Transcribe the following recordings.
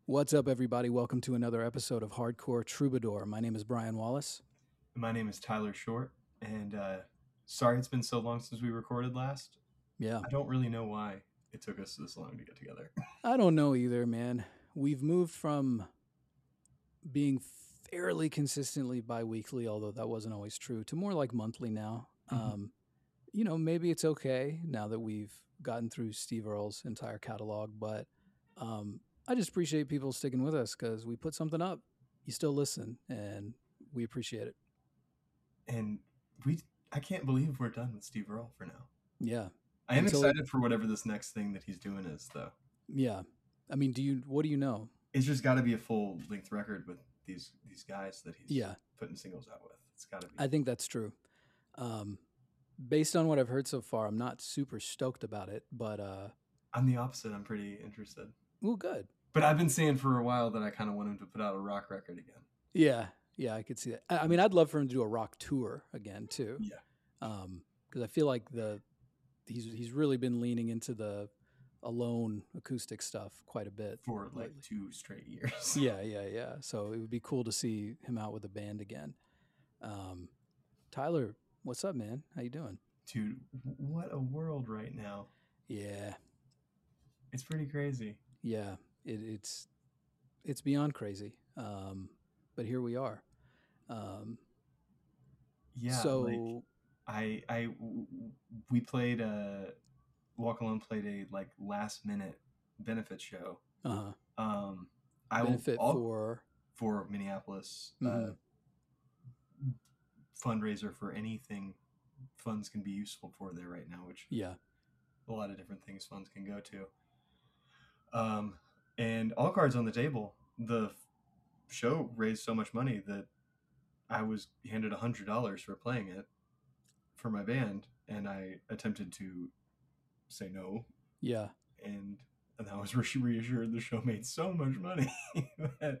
What's up, everybody? Welcome to another episode of Hardcore Troubadour. My name is Brian Wallace. My name is Tyler Short, and sorry it's been so long since we recorded last. Yeah, I don't really know why it took us this long to get together. I don't know either, man. We've moved from being fairly consistently bi weekly, although that wasn't always true, to more like monthly now. Maybe it's okay now that we've gotten through Steve Earle's entire catalog, but I just appreciate people sticking with us because we put something up. You still listen, and we appreciate it. And I can't believe we're done with Steve Earle for now. Yeah. I am excited for whatever this next thing that he's doing is, though. Yeah. I mean, what do you know? It's just got to be a full length record with these guys that he's putting singles out with. It's got to be. I think that's true. Based on what I've heard so far, I'm not super stoked about it, but I'm the opposite. I'm pretty interested. Well, good. But I've been saying for a while that I kind of want him to put out a rock record again. Yeah, I could see that. I mean, I'd love for him to do a rock tour again too. Yeah. Because I feel like he's really been leaning into the alone acoustic stuff quite a bit for like 2 straight years. Yeah. So it would be cool to see him out with a band again. Tyler, what's up, man? How you doing? Dude, what a world right now. Yeah. It's pretty crazy. Yeah, it's beyond crazy. But here we are. Yeah. So we played Walk Alone played a like last minute benefit show. Benefit for Minneapolis. Fundraiser for anything funds can be useful for there right now, which a lot of different things funds can go to. And all cards on the table. The show raised so much money that I was handed $100 for playing it for my band, and I attempted to say no. Yeah. And I was reassured the show made so much money that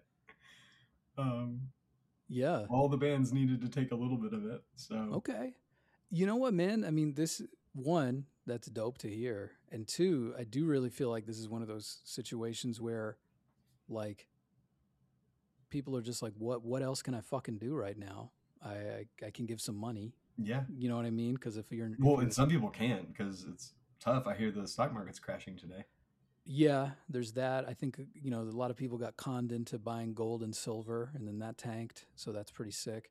all the bands needed to take a little bit of it. So okay. You know what, man? I mean, this one, that's dope to hear. And two, I do really feel like this is one of those situations where like people are just like, what else can I fucking do right now? I can give some money. Yeah. You know what I mean? Because and some people can't because it's tough. I hear the stock market's crashing today. Yeah, there's that. I think, a lot of people got conned into buying gold and silver, and then that tanked. So that's pretty sick.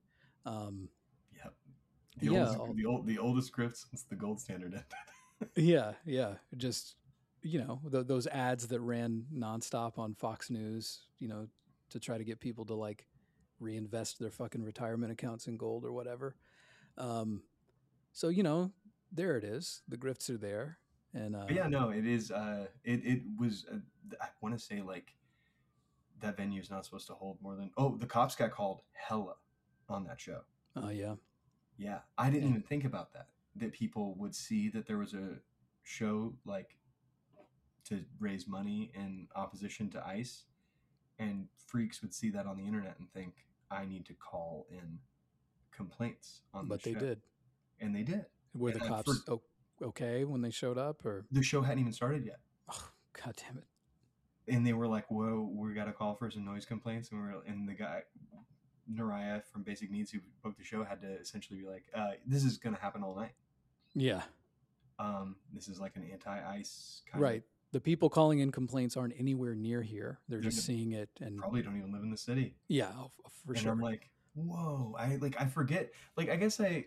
The oldest grift since the gold standard ended. Yeah. Just, those ads that ran nonstop on Fox News, to try to get people to like reinvest their fucking retirement accounts in gold or whatever. So, there it is. The grifts are there. And it is. It was. I want to say like that venue is not supposed to hold more than. Oh, the cops got called hella on that show. Oh yeah. Yeah, I didn't even think about that. That people would see that there was a show like to raise money in opposition to ICE, and freaks would see that on the internet and think I need to call in complaints on. But they did, and they did. Were the cops okay when they showed up, or the show hadn't even started yet? Oh, God damn it! And they were like, "Whoa, we got to call for some noise complaints," and the guy. Naraya from Basic Needs, who booked the show, had to essentially be like, this is going to happen all night. Yeah. This is like an anti-ICE kind of. The people calling in complaints aren't anywhere near here. They're just seeing it and probably don't even live in the city. Yeah, for sure. And I'm like, whoa, I forget. Like, I guess I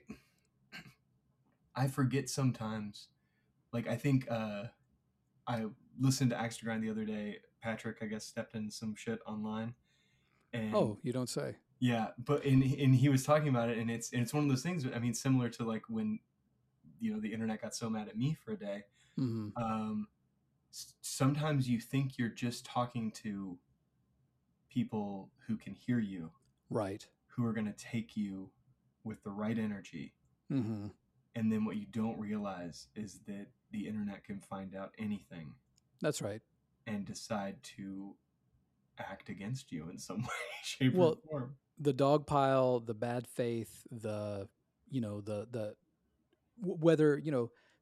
forget sometimes. Like, I think I listened to Axe to Grind the other day. Patrick, I guess, stepped in some shit online. And you don't say. Yeah, but and he was talking about it, and it's one of those things. I mean, similar to like when, the internet got so mad at me for a day. Mm-hmm. Sometimes you think you're just talking to people who can hear you, right? Who are going to take you with the right energy. Mm-hmm. And then what you don't realize is that the internet can find out anything. That's right. And decide to act against you in some way, shape, or form. The dog pile, the bad faith, whether,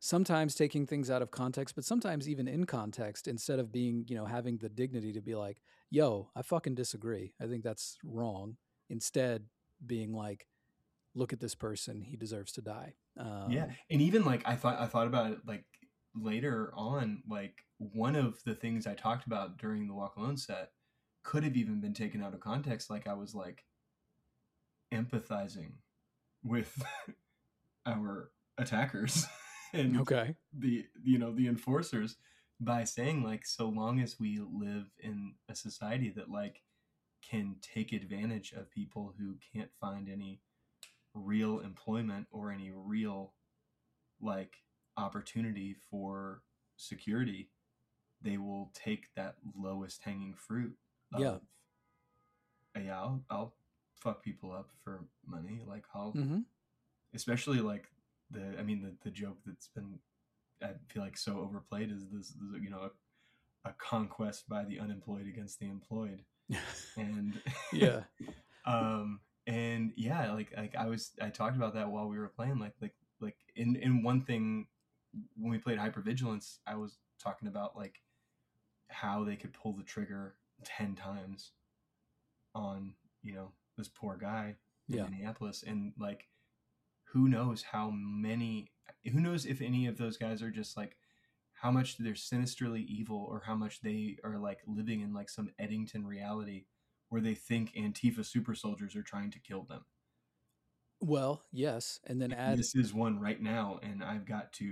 sometimes taking things out of context, but sometimes even in context, instead of being, having the dignity to be like, yo, I fucking disagree. I think that's wrong. Instead, being like, look at this person, he deserves to die. Yeah. And even like I thought about it like later on, like one of the things I talked about during the Walk Alone set could have even been taken out of context. Like I was like empathizing with our attackers and okay. the the enforcers by saying like, so long as we live in a society that like can take advantage of people who can't find any real employment or any real like opportunity for security, they will take that lowest hanging fruit of, yeah, I'll fuck people up for money. Like I'll, especially like the joke that's been, I feel like, so overplayed is this a conquest by the unemployed against the employed. And yeah. And yeah, like I talked about that while we were playing, like in one thing when we played Hypervigilance, I was talking about like how they could pull the trigger 10 times on this poor guy in Minneapolis, and like who knows if any of those guys are just like how much they're sinisterly evil, or how much they are like living in like some Eddington reality where they think Antifa super soldiers are trying to kill them. Well, yes, and then this is one right now, and I'm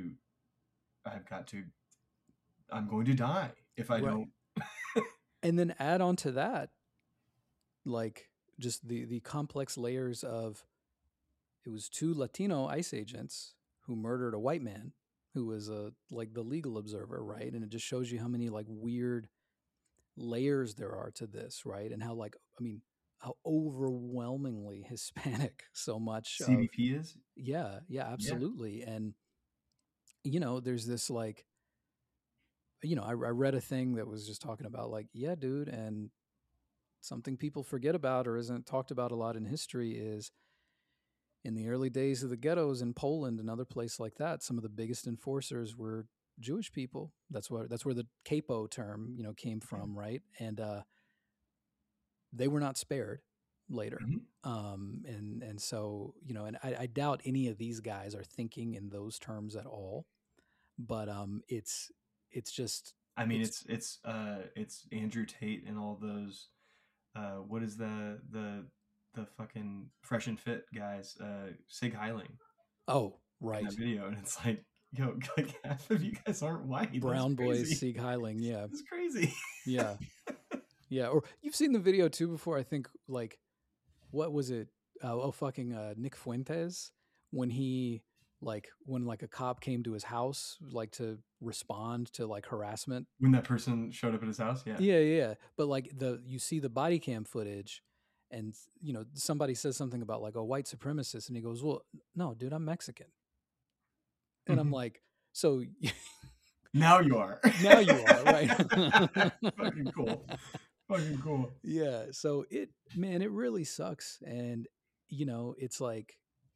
going to die if I don't. And then add on to that, like just the complex layers of, it was 2 Latino ICE agents who murdered a white man who was like the legal observer, right? And it just shows you how many like weird layers there are to this, right? And how like, I mean, how overwhelmingly Hispanic so much CBP is. Yeah, absolutely. Yeah. And there's this like, I read a thing that was just talking about like, yeah, dude, and something people forget about or isn't talked about a lot in history is in the early days of the ghettos in Poland and other places like that, some of the biggest enforcers were Jewish people. That's where the capo term, came from, right? And they were not spared later. And so, and I doubt any of these guys are thinking in those terms at all. But it's just, I mean, it's Andrew Tate and all those. What is the fucking Fresh and Fit guys? Sig Heiling. Oh, right. In that video, and it's like, yo, like half of you guys aren't white. Brown boys, Sig Heiling, yeah, it's crazy. Yeah, yeah. Or you've seen the video too before. I think like, what was it? Nick Fuentes, when a cop came to his house, like to respond to like harassment. When that person showed up at his house, yeah. Yeah. But like you see the body cam footage, and somebody says something about like a white supremacist, and he goes, "Well, no, dude, I'm Mexican." And I'm like, so now you are. Now you are, right? Fucking cool. Fucking cool. Yeah. So it really sucks. And, it's like,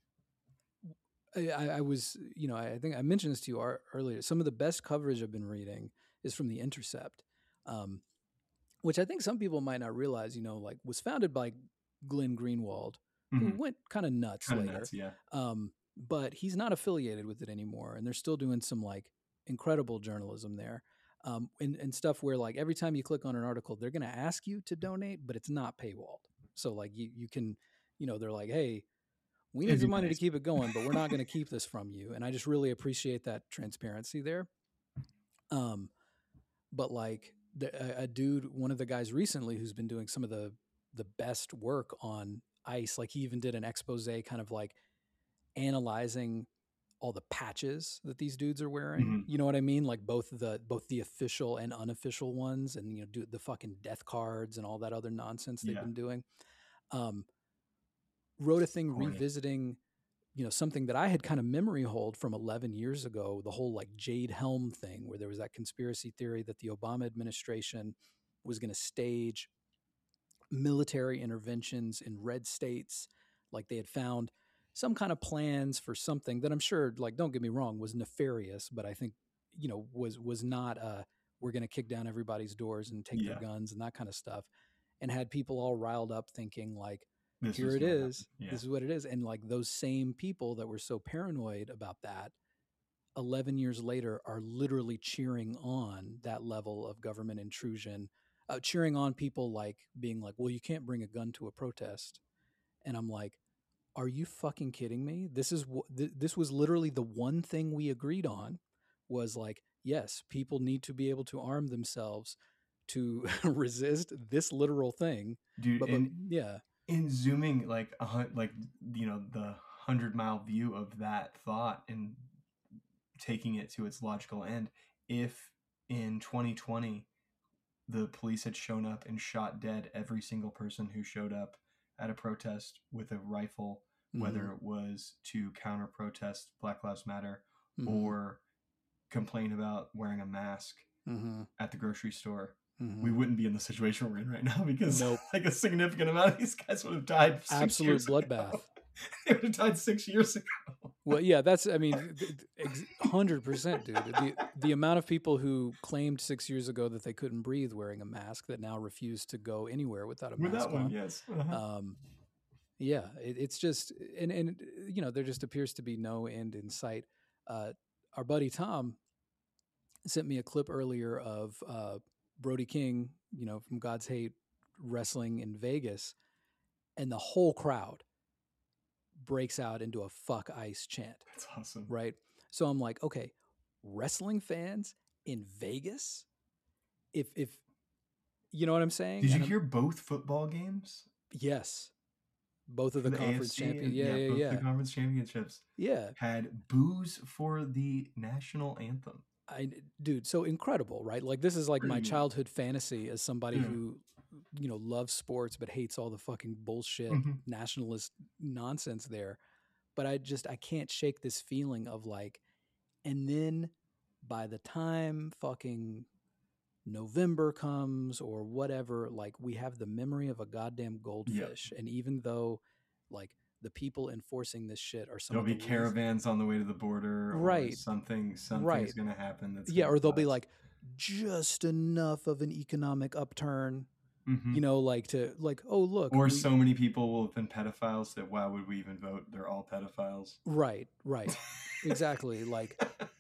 I was, I think I mentioned this to you earlier. Some of the best coverage I've been reading is from The Intercept, which I think some people might not realize, like was founded by Glenn Greenwald, who went kind of nuts later. Yeah. But he's not affiliated with it anymore. And they're still doing some like incredible journalism there. And stuff where like every time you click on an article, they're going to ask you to donate, but it's not paywalled. So like you can, they're like, hey, we need some money to keep it going, but we're not going to keep this from you. And I just really appreciate that transparency there. But like a dude, one of the guys recently who's been doing some of the best work on ICE, like he even did an expose kind of like analyzing all the patches that these dudes are wearing. You know what I mean? Like both the official and unofficial ones, and do the fucking death cards and all that other nonsense they've been doing. Wrote a thing revisiting, something that I had kind of memory hold from 11 years ago, the whole like Jade Helm thing, where there was that conspiracy theory that the Obama administration was going to stage military interventions in red states. Like they had found some kind of plans for something that I'm sure, like, don't get me wrong, was nefarious, but I think, was not we're going to kick down everybody's doors and take their guns and that kind of stuff, and had people all riled up thinking like, here it is, this is what it is. And like those same people that were so paranoid about that 11 years later are literally cheering on that level of government intrusion, cheering on people like being like, well, you can't bring a gun to a protest. And I'm like, are you fucking kidding me? This was literally the one thing we agreed on, was like, yes, people need to be able to arm themselves to resist this literal thing. Dude, in zooming like the 100-mile view of that thought and taking it to its logical end, if in 2020 the police had shown up and shot dead every single person who showed up at a protest with a rifle, whether it was to counter protest Black Lives Matter or complain about wearing a mask at the grocery store, we wouldn't be in the situation we're in right now, because like a significant amount of these guys would have died. Absolute bloodbath. They would have died 6 years ago. Well, yeah, 100%, dude. The amount of people who claimed 6 years ago that they couldn't breathe wearing a mask that now refuse to go anywhere without a mask on. Yes. Yeah, it's just, and there just appears to be no end in sight. Our buddy Tom sent me a clip earlier of Brody King, from God's Hate, wrestling in Vegas, and the whole crowd breaks out into a "fuck ICE" chant. That's awesome. Right? So I'm like, okay, wrestling fans in Vegas? If you know what I'm saying? Did you hear both football games? Yes. Both of the conference championships. Yeah. The conference championships. Yeah. Had boos for the national anthem. Dude, so incredible, right? Like, this is like my childhood fantasy as somebody who, loves sports but hates all the fucking bullshit nationalist nonsense there. But I can't shake this feeling of like, and then by the time fucking November comes or whatever, like, we have the memory of a goddamn goldfish. And even though like the people enforcing this shit are there'll be caravans on the way to the border, right? Or something's going to happen. That's or there'll be like just enough of an economic upturn, like to like, oh look, or so many people will have been pedophiles that why would we even vote? They're all pedophiles. Right. Exactly. Like,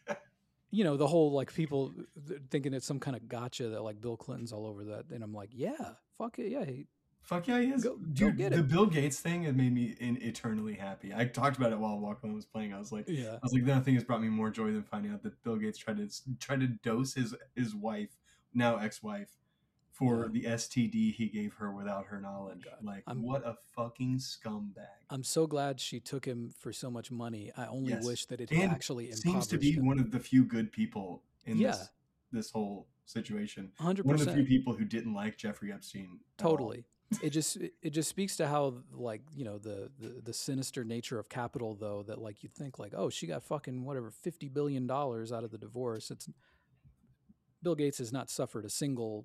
the whole like people thinking it's some kind of gotcha that like Bill Clinton's all over that, and I'm like, yeah, fuck it, yeah. Fuck yeah, he is. Dude, the Bill Gates thing, it made me eternally happy. I talked about it while Walkman was playing. I was like, that thing has brought me more joy than finding out that Bill Gates tried to dose his wife, now ex-wife, for the STD he gave her without her knowledge. Like, what a fucking scumbag. I'm so glad she took him for so much money. I only wish that it had actually seems to be him. One of the few good people in this whole situation. 100%. One of the few people who didn't like Jeffrey Epstein. Totally. It just speaks to how, like, the sinister nature of capital, though, that like you think like, oh, she got fucking whatever $50 billion out of the divorce. It's Bill Gates has not suffered a single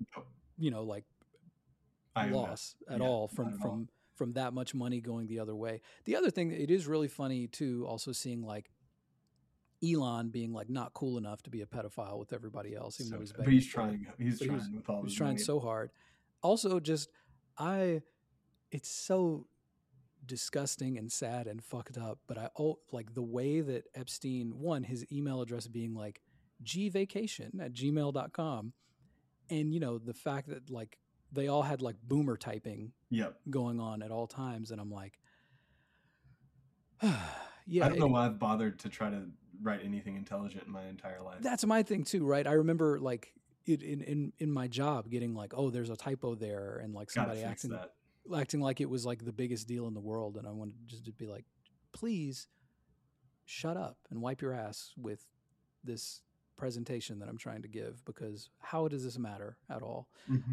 loss at all from that much money going the other way. The other thing, it is really funny too, also seeing like Elon being like not cool enough to be a pedophile with everybody else, even though he's begging. But he's trying. He's trying with all. He's trying so hard. Also, it's so disgusting and sad and fucked up. But like the way that Epstein, his email address being like gvacation@gmail.com, and the fact that like they all had like boomer typing going on at all times, and I'm like, yeah. I don't know why I've bothered to try to write anything intelligent in my entire life. That's my thing too, right? I remember like in my job getting like, oh, there's a typo there, and like somebody acting like it was like the biggest deal in the world, and I wanted just to be like, please shut up and wipe your ass with this presentation that I'm trying to give, because how does this matter at all?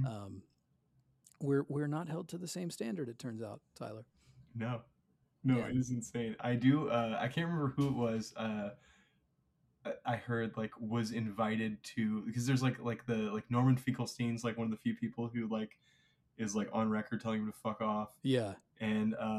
We're not held to the same standard, it turns out, Tyler. No, it is insane. I do. I can't remember who it was. I heard like was invited to, because there's like Norman Finkelstein's like one of the few people who like is like on record telling him to fuck off. Yeah. And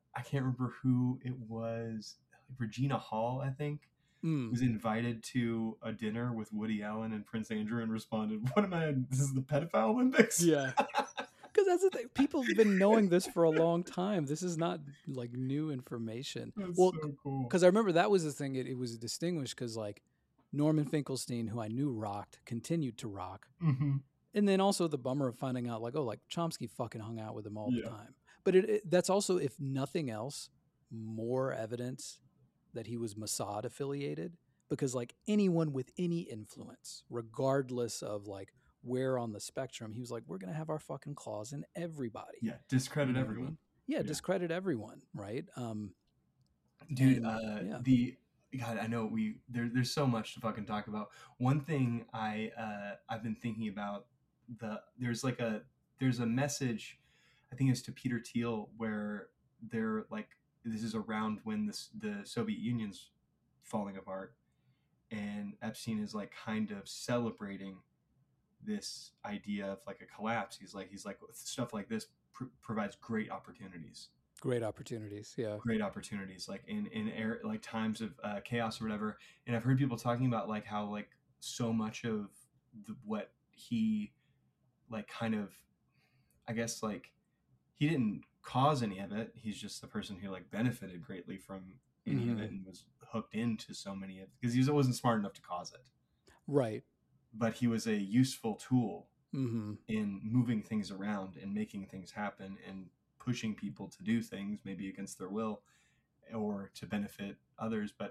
I can't remember who it was. Regina Hall, I think, was invited to a dinner with Woody Allen and Prince Andrew and responded, "What am I? This is the pedophile Olympics." Yeah. Because that's the thing. People have been knowing this for a long time. This is not like new information. That's well, so cool. Because I remember that was the thing. It was distinguished because like Norman Finkelstein, who I knew rocked, continued to rock. Mm-hmm. And then also the bummer of finding out like, oh, like Chomsky fucking hung out with him all the Yeah. time. But that's also, if nothing else, more evidence that he was Mossad affiliated, because like anyone with any influence, regardless of like where on the spectrum, he was like, we're going to have our fucking claws in everybody. Yeah, discredit You know what I everyone. mean? Yeah, discredit everyone, right? Dude, God, I know there's so much to fucking talk about. One thing I've been thinking about, there's a message, I think it's to Peter Thiel, where they're like, this is around when the Soviet Union's falling apart, and Epstein is like kind of celebrating this idea of like a collapse. He's like stuff like this provides great opportunities. Great opportunities, yeah. Great opportunities, like in like times of chaos or whatever. And I've heard people talking about like how like so much of what he like kind of, I guess like he didn't cause any of it. He's just the person who like benefited greatly from any of it and was hooked into so many of it because he wasn't smart enough to cause it. Right. But he was a useful tool in moving things around and making things happen and pushing people to do things maybe against their will or to benefit others. But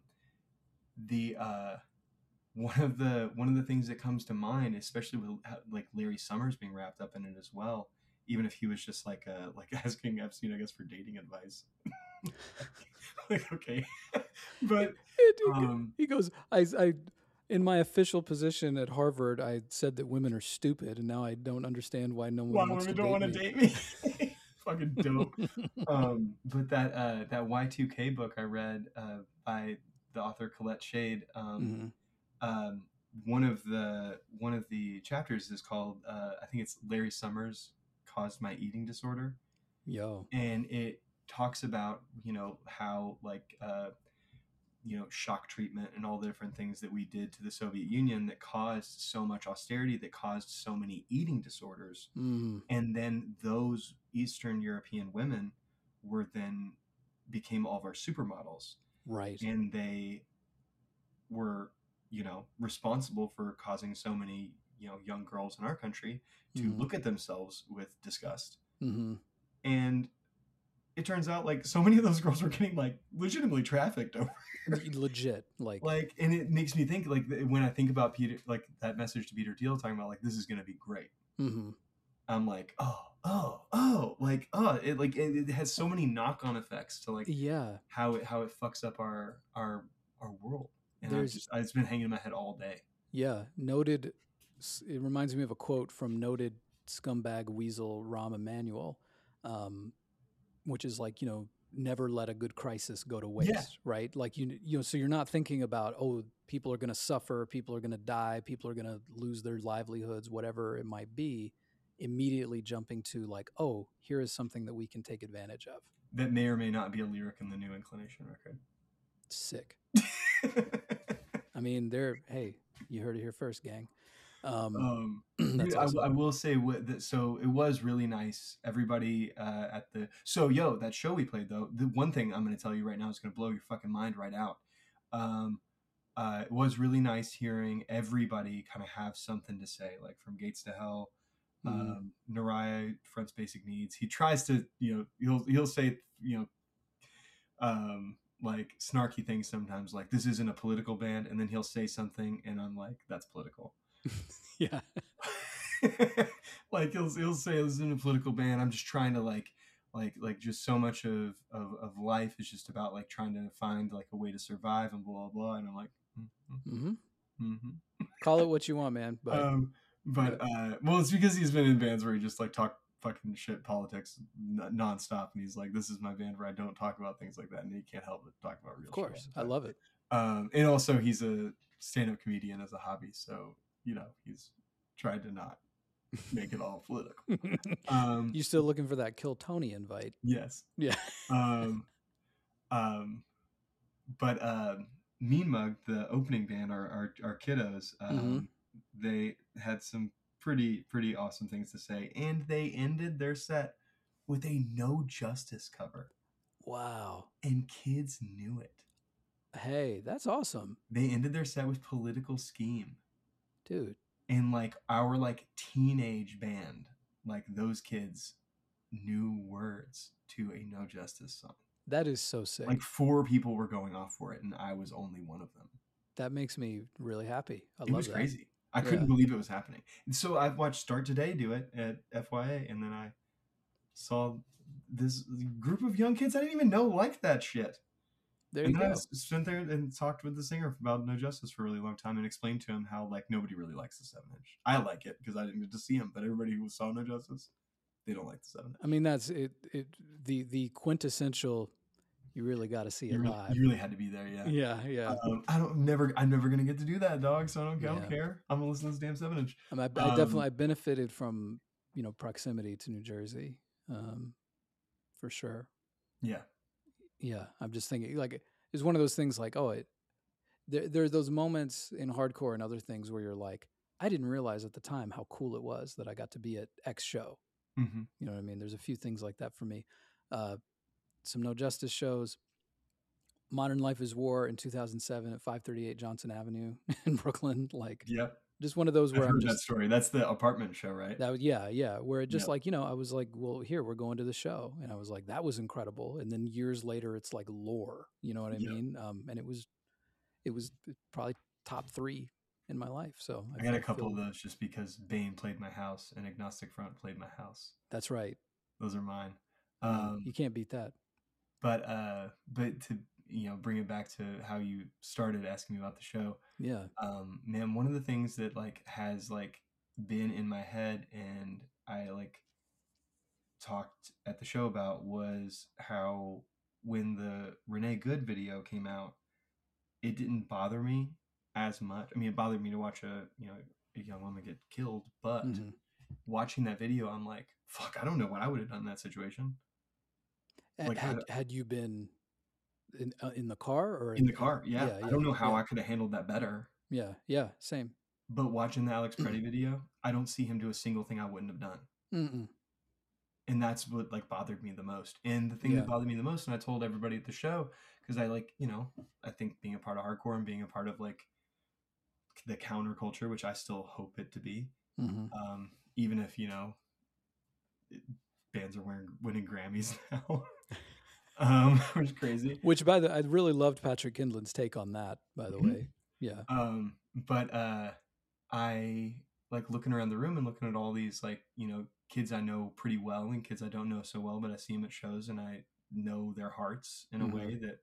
one of the things that comes to mind, especially with like Larry Summers being wrapped up in it as well, even if he was just like asking Epstein, I guess, for dating advice. Like, okay. But he goes, I in my official position at Harvard, I said that women are stupid, and now I don't understand why no one wants to date me. Fucking dope. But that Y2K book I read by the author Colette Shade, one of the chapters is called I think it's Larry Summers Caused My Eating Disorder. Yo. And it talks about, how like shock treatment and all the different things that we did to the Soviet Union that caused so much austerity, that caused so many eating disorders. And then those Eastern European women became all of our supermodels. Right. And they were, responsible for causing so many, young girls in our country to look at themselves with disgust. And it turns out like so many of those girls were getting like legitimately trafficked over. Legit, like, and it makes me think like when I think about Peter, like that message to Peter Thiel talking about like this is going to be great. I'm like, it has so many knock-on effects to like how it fucks up our world, and it's been hanging in my head all day. Yeah, noted. It reminds me of a quote from noted scumbag weasel Rahm Emanuel, which is like, never let a good crisis go to waste, right? Like, so you're not thinking about, oh, people are going to suffer, people are going to die, people are going to lose their livelihoods, whatever it might be, immediately jumping to like, oh, here is something that we can take advantage of. That may or may not be a lyric in the new Inclination record. Sick. I mean, hey, you heard it here first, gang. That's awesome. I will say so it was really nice. Everybody that show we played though, the one thing I'm going to tell you right now is going to blow your fucking mind right out. It was really nice hearing everybody kind of have something to say, like from Gates to Hell, Nariah fronts Basic Needs. He tries to, he'll say, like snarky things sometimes, like this isn't a political band, and then he'll say something and I'm like, that's political. Yeah. Like he'll say this isn't a political band, I'm just trying to like just so much of life is just about like trying to find like a way to survive and blah blah, and I'm like call it what you want, man, but well, it's because he's been in bands where he just like talk fucking shit politics nonstop, and he's like, this is my band where I don't talk about things like that, and he can't help but talk about real shit. Of course, I love it. And also he's a stand-up comedian as a hobby, so he's tried to not make it all political. You still looking for that Kill Tony invite? Yes. Yeah. But Mean Mug, the opening band, our kiddos, they had some pretty awesome things to say, and they ended their set with a No Justice cover. Wow. And kids knew it. Hey, that's awesome. They ended their set with Political Scheme. Dude. And like our like teenage band, like those kids knew words to a No Justice song. That is so sick. Like 4 people were going off for it, and I was only one of them. That makes me really happy. It was crazy. I couldn't believe it was happening. And so I've watched Start Today do it at FYA, and then I saw this group of young kids I didn't even know liked that shit. There you go. I spent there and talked with the singer about No Justice for a really long time and explained to him how like nobody really likes the 7-inch. I like it because I didn't get to see him, but everybody who saw No Justice, they don't like the 7-inch. I mean, that's it. The quintessential. You really got to see it live. You really had to be there, yeah. Yeah. I'm never gonna get to do that, dog. So I don't care. I'm gonna listen to this damn 7-inch. I definitely benefited from proximity to New Jersey, for sure. Yeah. I'm just thinking like it's one of those things like there are those moments in hardcore and other things where you're like, I didn't realize at the time how cool it was that I got to be at X show. Mm-hmm. You know what I mean? There's a few things like that for me. Some No Justice shows. Modern Life is War in 2007 at 538 Johnson Avenue in Brooklyn. Like, just one of those where I've heard that story. That's the apartment show, right? That yeah. Where it just like, I was like, well, here, we're going to the show. And I was like, that was incredible. And then years later, it's like lore, you know what I mean? And it was probably top 3 in my life. So I got a couple of those just because Bane played my house and Agnostic Front played my house. That's right. Those are mine. You can't beat that. But to bring it back to how you started asking me about the show. Yeah. Man, one of the things that like has like been in my head and I like talked at the show about was how when the Renee Good video came out, it didn't bother me as much. I mean, it bothered me to watch a young woman get killed, but watching that video, I'm like, fuck, I don't know what I would have done in that situation. Like, had you been in the car or in the car? Yeah. I don't know how I could have handled that better. Yeah, same. But watching the Alex Preddy video, I don't see him do a single thing I wouldn't have done. Mm-mm. And that's what like bothered me the most. And the thing that bothered me the most, and I told everybody at the show, because I like, I think being a part of hardcore and being a part of like the counterculture, which I still hope it to be, even if bands are winning Grammys now. Which is crazy. Which I really loved Patrick Kindlin's take on that, by the way. Yeah. But I like looking around the room and looking at all these like, kids I know pretty well and kids I don't know so well, but I see them at shows and I know their hearts in a way that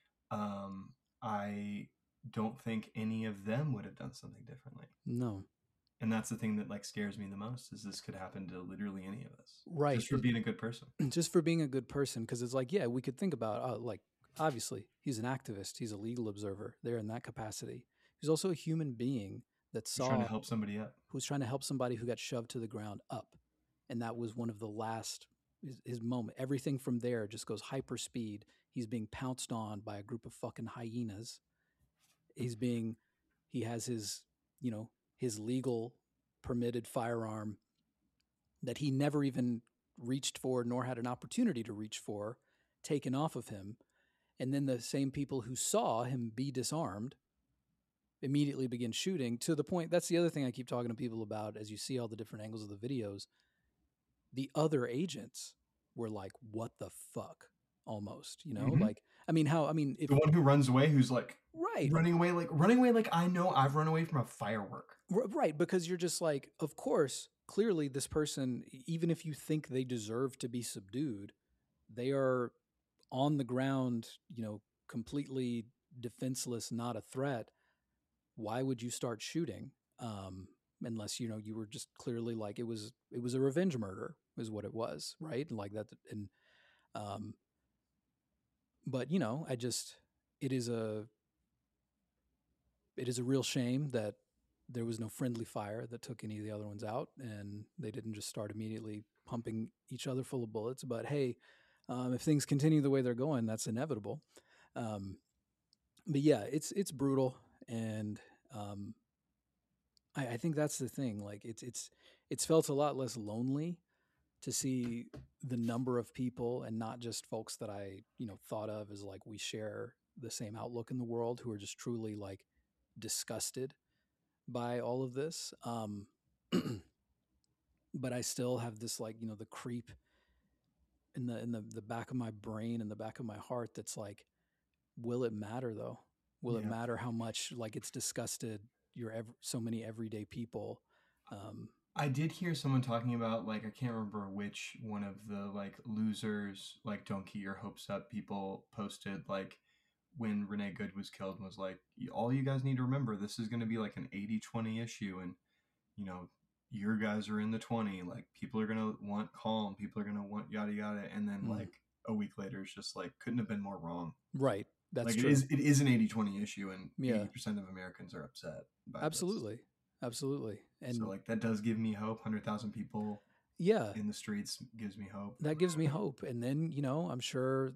I don't think any of them would have done something differently. No. And that's the thing that like scares me the most is this could happen to literally any of us. Right. Just for being a good person. Just for being a good person. Because it's like, we could think about like, obviously he's an activist. He's a legal observer there in that capacity. He's also a human being that saw. Trying to help somebody up. Who's trying to help somebody who got shoved to the ground up. And that was one of the last, his moment. Everything from there just goes hyper speed. He's being pounced on by a group of fucking hyenas. He has his, his legal permitted firearm that he never even reached for nor had an opportunity to reach for taken off of him. And then the same people who saw him be disarmed immediately begin shooting to the point. That's the other thing I keep talking to people about as you see all the different angles of the videos. The other agents were like, what the fuck? Almost, like, if the one who runs away, who's like, right, running away, like I know I've run away from a firework. Right. Because you're just like, of course, clearly this person, even if you think they deserve to be subdued, they are on the ground, completely defenseless, not a threat. Why would you start shooting? Unless, you were just clearly like, it was a revenge murder is what it was. Right. Like that. And, but it is a real shame that there was no friendly fire that took any of the other ones out, and they didn't just start immediately pumping each other full of bullets. But hey, if things continue the way they're going, that's inevitable. But yeah, it's brutal, and I think that's the thing. Like it's felt a lot less lonely to see the number of people, and not just folks that I thought of as like we share the same outlook in the world, who are just truly like disgusted by all of this. But I still have this like the creep in the back of my brain and the back of my heart that's like, will it matter though? Will it matter how much like it's disgusted so many everyday people? I did hear someone talking about, like, I can't remember which one of the like losers, like don't get your hopes up people posted, like when Renee Good was killed, and was like, all you guys need to remember, this is going to be like an 80-20 issue, and your guys are in the 20, like people are going to want calm, people are going to want yada yada, and then like a week later it's just like, couldn't have been more wrong. Right. That's like true. It is an 80-20 issue, and 80% of Americans are upset by Absolutely. this. Absolutely. And so like that does give me hope. 100,000 people in the streets gives me hope. That gives me hope. And then, I'm sure,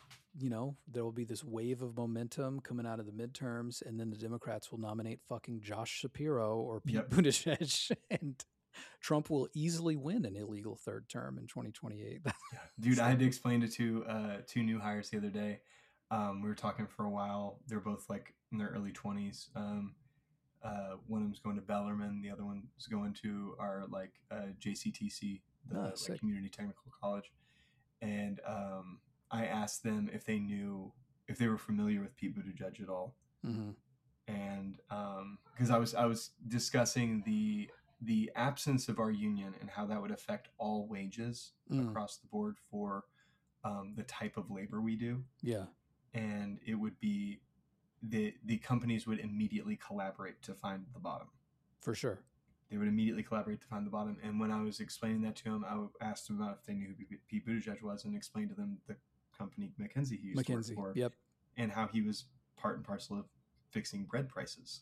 there will be this wave of momentum coming out of the midterms, and then the Democrats will nominate fucking Josh Shapiro or Pete Buttigieg, and Trump will easily win an illegal third term in 2028. Dude, I had to explain to two new hires the other day. We were talking for a while. They're both like in their early 20s. One of them's going to Bellarmine. The other one's going to our like JCTC, the like, community technical college. And I asked them if they were familiar with Pete Buttigieg at all. Mm-hmm. And because I was discussing the absence of our union and how that would affect all wages across the board for the type of labor we do. Yeah. And it would be the companies would immediately collaborate to find the bottom. For sure. They would immediately collaborate to find the bottom. And when I was explaining that to them, I asked them about if they knew who Pete Buttigieg was, and explained to them the company McKinsey he used to work for. Yep. And how he was part and parcel of fixing bread prices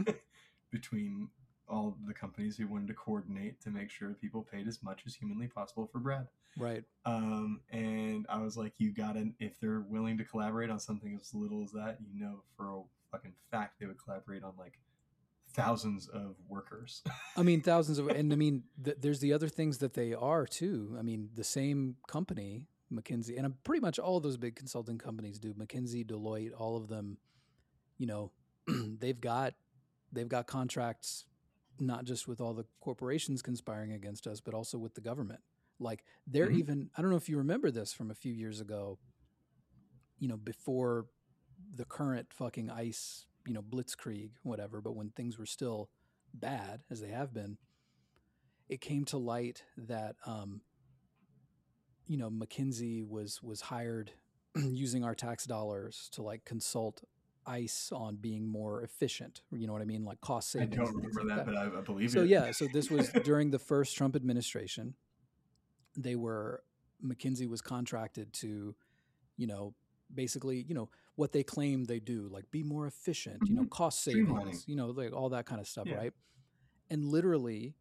between all the companies who wanted to coordinate to make sure people paid as much as humanly possible for bread. Right. And I was like, you gotta, if they're willing to collaborate on something as little as that, for a fucking fact they would collaborate on like thousands of workers. I mean, thousands of, and I mean, there's the other things that they are too. I mean, the same company, McKinsey, and pretty much all of those big consulting companies do. McKinsey, Deloitte, all of them, they've got contracts not just with all the corporations conspiring against us, but also with the government. Like they're even, I don't know if you remember this from a few years ago, before the current fucking ICE, blitzkrieg, whatever, but when things were still bad as they have been, it came to light that, McKinsey was hired using our tax dollars to like consult ICE on being more efficient. You know what I mean? Like cost savings. I don't remember that, but I believe it. So yeah, so this was during the first Trump administration. McKinsey was contracted to, basically, what they claim they do, like be more efficient, cost savings, like all that kind of stuff, right? And literally,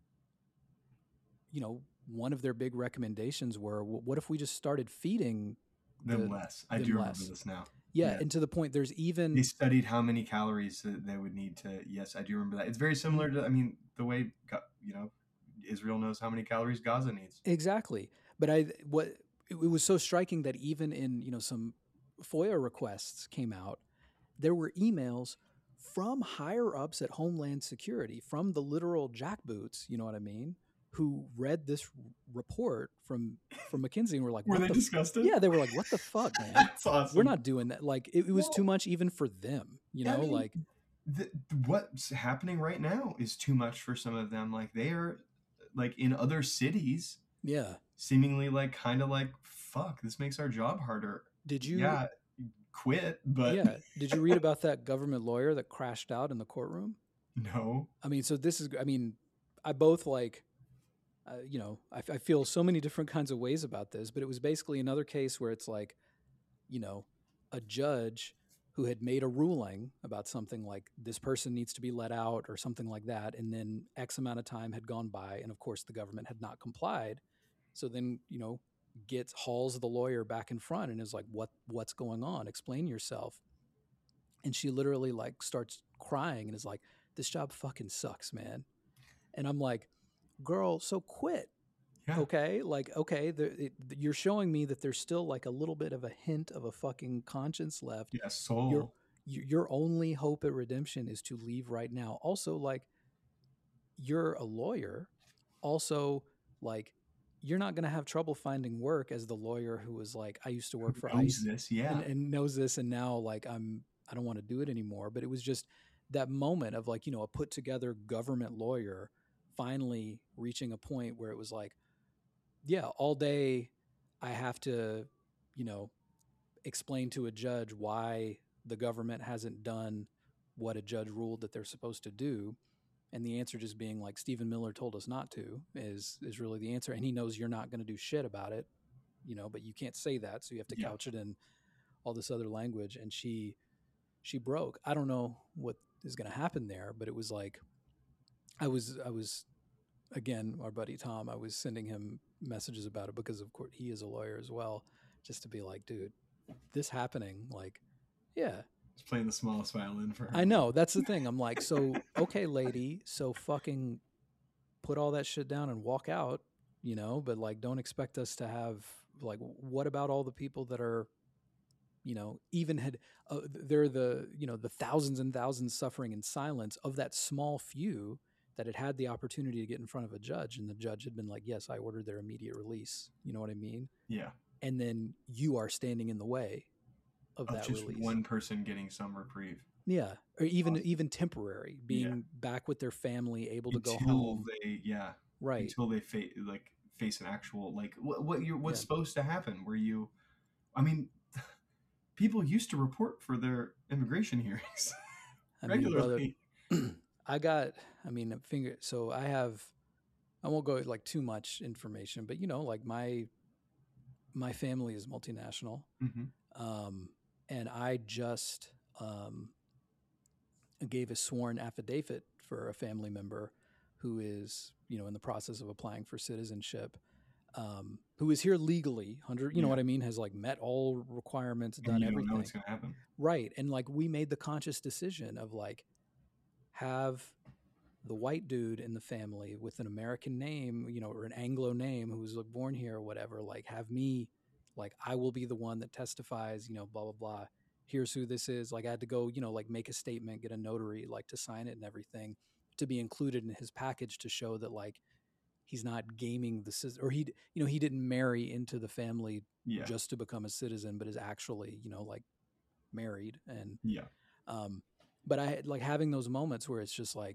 one of their big recommendations were, what if we just started feeding them less? I do remember this now. Yeah, and to the point, there's even... They studied how many calories they would need to... Yes, I do remember that. It's very similar to, the way, Israel knows how many calories Gaza needs. Exactly. But it was so striking that even in, some FOIA requests came out, there were emails from higher ups at Homeland Security, from the literal jackboots, you know what I mean, who read this report from McKinsey and were like, were they disgusted? Yeah, they were like, what the fuck, man? That's awesome. We're not doing that. Like, it was too much even for them, like... What's happening right now is too much for some of them. Like, they are, like, in other cities... Yeah. Seemingly, like, kind of like, fuck, this makes our job harder. Did you... Yeah, quit, but... Yeah. Did you read about that government lawyer that crashed out in the courtroom? No. I mean, so this is... I mean, I both, like... I feel so many different kinds of ways about this, but it was basically another case where it's like, a judge who had made a ruling about something like this person needs to be let out or something like that. And then X amount of time had gone by. And of course, the government had not complied. So then, hauls the lawyer back in front and is like, what's going on? Explain yourself. And she literally like starts crying and is like, this job fucking sucks, man. And I'm like, girl, so quit. Yeah. Okay. Like, okay. You're showing me that there's still like a little bit of a hint of a fucking conscience left. Yeah. Soul. Your only hope at redemption is to leave right now. Also, like, you're a lawyer. Also, like, you're not going to have trouble finding work as the lawyer who was like, I used to work for ICE this, yeah. and knows this. And now like, I don't want to do it anymore. But it was just that moment of like, a put together government lawyer finally reaching a point where it was like, yeah, all day I have to, explain to a judge why the government hasn't done what a judge ruled that they're supposed to do. And the answer just being like, Stephen Miller told us not to is really the answer. And he knows you're not going to do shit about it, but you can't say that. So you have to couch it in all this other language. And she broke. I don't know what is going to happen there, but it was like, I was again, our buddy Tom, I was sending him messages about it because of course he is a lawyer as well, just to be like, dude, this happening, like, yeah. He's playing the smallest violin for her. I know, that's the thing. I'm like, so, okay, lady, so fucking put all that shit down and walk out, but like, don't expect us to have, like, what about all the people that are, even had, they're the, the thousands and thousands suffering in silence of that small few that had the opportunity to get in front of a judge, and the judge had been like, yes, I ordered their immediate release. You know what I mean? Yeah. And then you are standing in the way of that just release. One person getting some reprieve. Yeah. Or even temporary, being back with their family, able to go home. Right. Until they face an actual, like, what's supposed to happen where people used to report for their immigration hearings regularly. So I won't go like too much information, but like my family is multinational. Mm-hmm. And I just gave a sworn affidavit for a family member who is, in the process of applying for citizenship, who is here legally, you know what I mean, has like met all requirements, done everything. You don't know what's going to happen. Right. And like we made the conscious decision of like, have the white dude in the family with an American name, or an Anglo name who was like born here or whatever, like have me, like I will be the one that testifies, blah, blah, blah. Here's who this is. Like I had to go, like make a statement, get a notary, like to sign it and everything to be included in his package to show that like he's not gaming the system, or he didn't marry into the family just to become a citizen, but is actually, like married. And but I like having those moments where it's just like,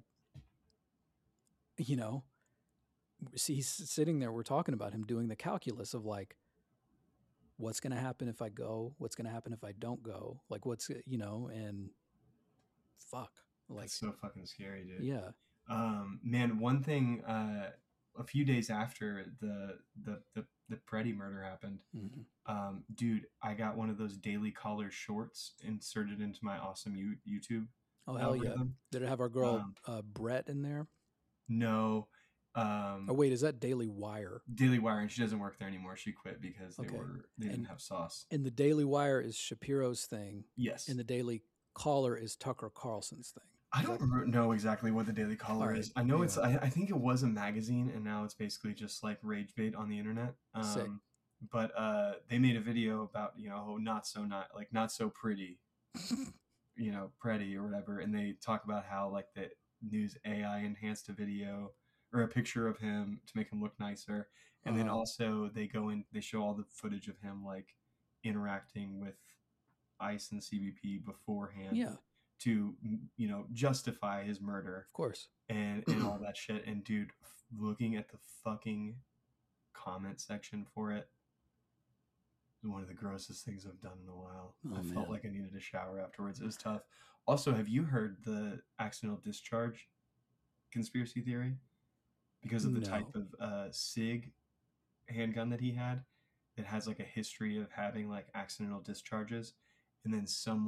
see, he's sitting there, we're talking about him doing the calculus of like, what's going to happen if I go? What's going to happen if I don't go? Like, and fuck. Like, that's so fucking scary, dude. Yeah. Man, one thing, a few days after the Preddy murder happened, mm-hmm. Dude, I got one of those Daily Caller shorts inserted into my awesome YouTube. Oh, hell algorithm. Yeah. Did it have our girl Brett in there? No. Oh, wait, is that Daily Wire? Daily Wire, and she doesn't work there anymore. She quit because they didn't have sauce. And the Daily Wire is Shapiro's thing. Yes. And the Daily Caller is Tucker Carlson's thing. I don't know exactly what the Daily Caller is. I know it's. I think it was a magazine, and now it's basically just like rage bait on the internet. Sick. But they made a video about not so pretty, Preddy or whatever, and they talk about how like the news AI enhanced a video or a picture of him to make him look nicer, and then also they show all the footage of him like interacting with ICE and CBP beforehand. Yeah. To justify his murder, of course, and all that shit. And dude, looking at the fucking comment section for it is one of the grossest things I've done in a while. I felt like I needed a shower afterwards. It was tough. Also, have you heard the accidental discharge conspiracy theory? Because of the type of SIG handgun that he had, it has like a history of having like accidental discharges, and then someone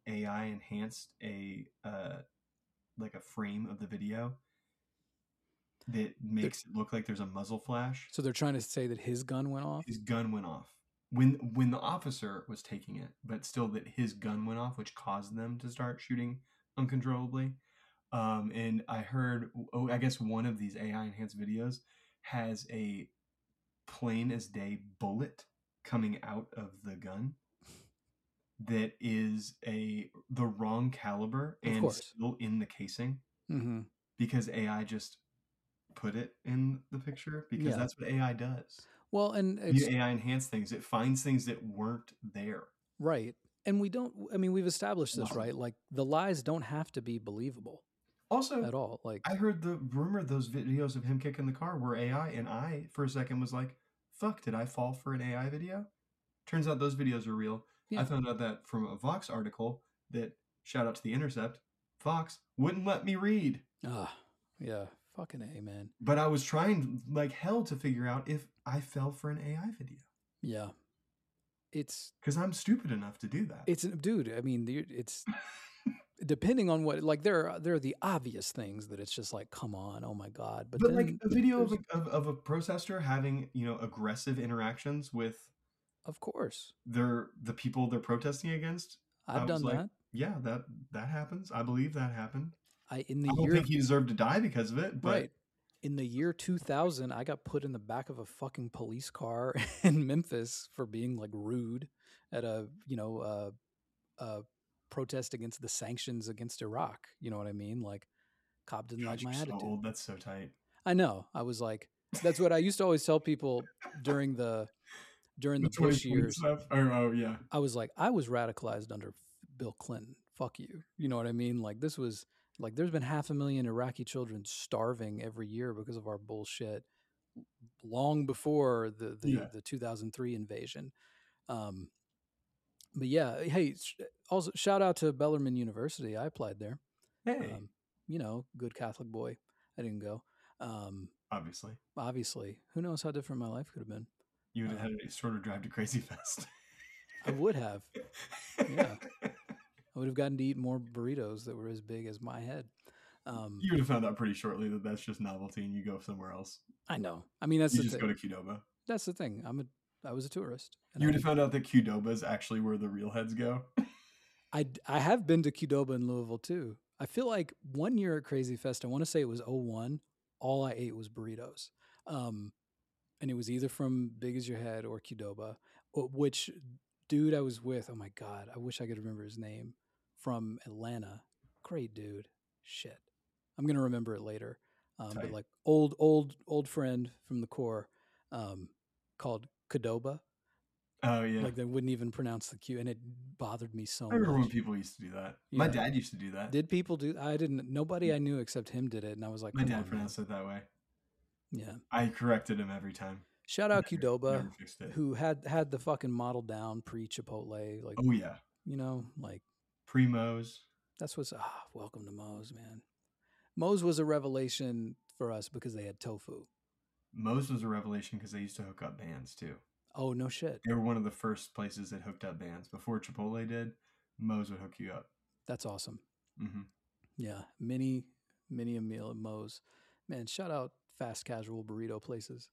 AI enhanced a like a frame of the video that makes it look like there's a muzzle flash. So they're trying to say that his gun went off? His gun went off when the officer was taking it, but still that his gun went off, which caused them to start shooting uncontrollably. And I heard, I guess one of these AI enhanced videos has a plain as day bullet coming out of the gun that is the wrong caliber and still in the casing, because AI just put it in the picture, because that's what AI does. Well, and AI enhance things. It finds things that weren't there. Right. And we've established this, right? Like the lies don't have to be believable. Also, at all. Like I heard the rumor, those videos of him kicking the car were AI, and I for a second was like, fuck, did I fall for an AI video? Turns out those videos are real. Yeah. I found out that from a Vox article that, shout out to The Intercept, Vox wouldn't let me read. Yeah, fucking A, man. But I was trying like hell to figure out if I fell for an AI video. Yeah. It's because I'm stupid enough to do that. Dude, I mean, it's depending on what, like there are the obvious things that it's just like, come on, oh my God. But then, like a video of a protester having, aggressive interactions with, of course, the people they're protesting against. I've done that. Yeah, that happens. I believe that happened. I don't year, think he deserved to die because of it, but right. In the year 2000, I got put in the back of a fucking police car in Memphis for being like rude at a protest against the sanctions against Iraq. You know what I mean? Like, cop didn't like my attitude. Old. That's so tight. I know. I was like, that's what I used to always tell people during the Bush years. Oh yeah. I was like, I was radicalized under Bill Clinton. Fuck you. You know what I mean? Like, this was like, there's been 500,000 Iraqi children starving every year because of our bullshit long before the 2003 invasion. But yeah, hey, also shout out to Bellarmine University. I applied there. Hey. Good Catholic boy. I didn't go. Obviously. Who knows how different my life could have been. You would have had a shorter drive to Crazy Fest. I would have. Yeah. I would have gotten to eat more burritos that were as big as my head. You would have found out pretty shortly that that's just novelty and you go somewhere else. I know. I mean, that's you just go to Qdoba. That's the thing. I was a tourist. You would have found out that Qdoba is actually where the real heads go. I have been to Qdoba in Louisville too. I feel like one year at Crazy Fest, I want to say it was 2001, all I ate was burritos. And it was either from Big As Your Head or Qdoba, which dude I was with, oh my God, I wish I could remember his name, from Atlanta. Great dude. Shit. I'm going to remember it later. But like old friend from the Corps, called Qdoba. Oh yeah. Like they wouldn't even pronounce the Q, and it bothered me so much. I remember when people used to do that. Yeah. My dad used to do that. Did people do? I didn't. Nobody I knew except him did it, and I was like, my dad pronounced it that way. Yeah. I corrected him every time. Shout out Qdoba, who had the fucking model down pre-Chipotle. Like, oh yeah. Like pre-Moe's. That's what's welcome to Moe's, man. Moe's was a revelation for us because they had tofu. Moe's was a revelation because they used to hook up bands too. Oh, no shit. They were one of the first places that hooked up bands. Before Chipotle did, Moe's would hook you up. That's awesome. Mm-hmm. Yeah, many a meal at Moe's. Man, shout out fast casual burrito places.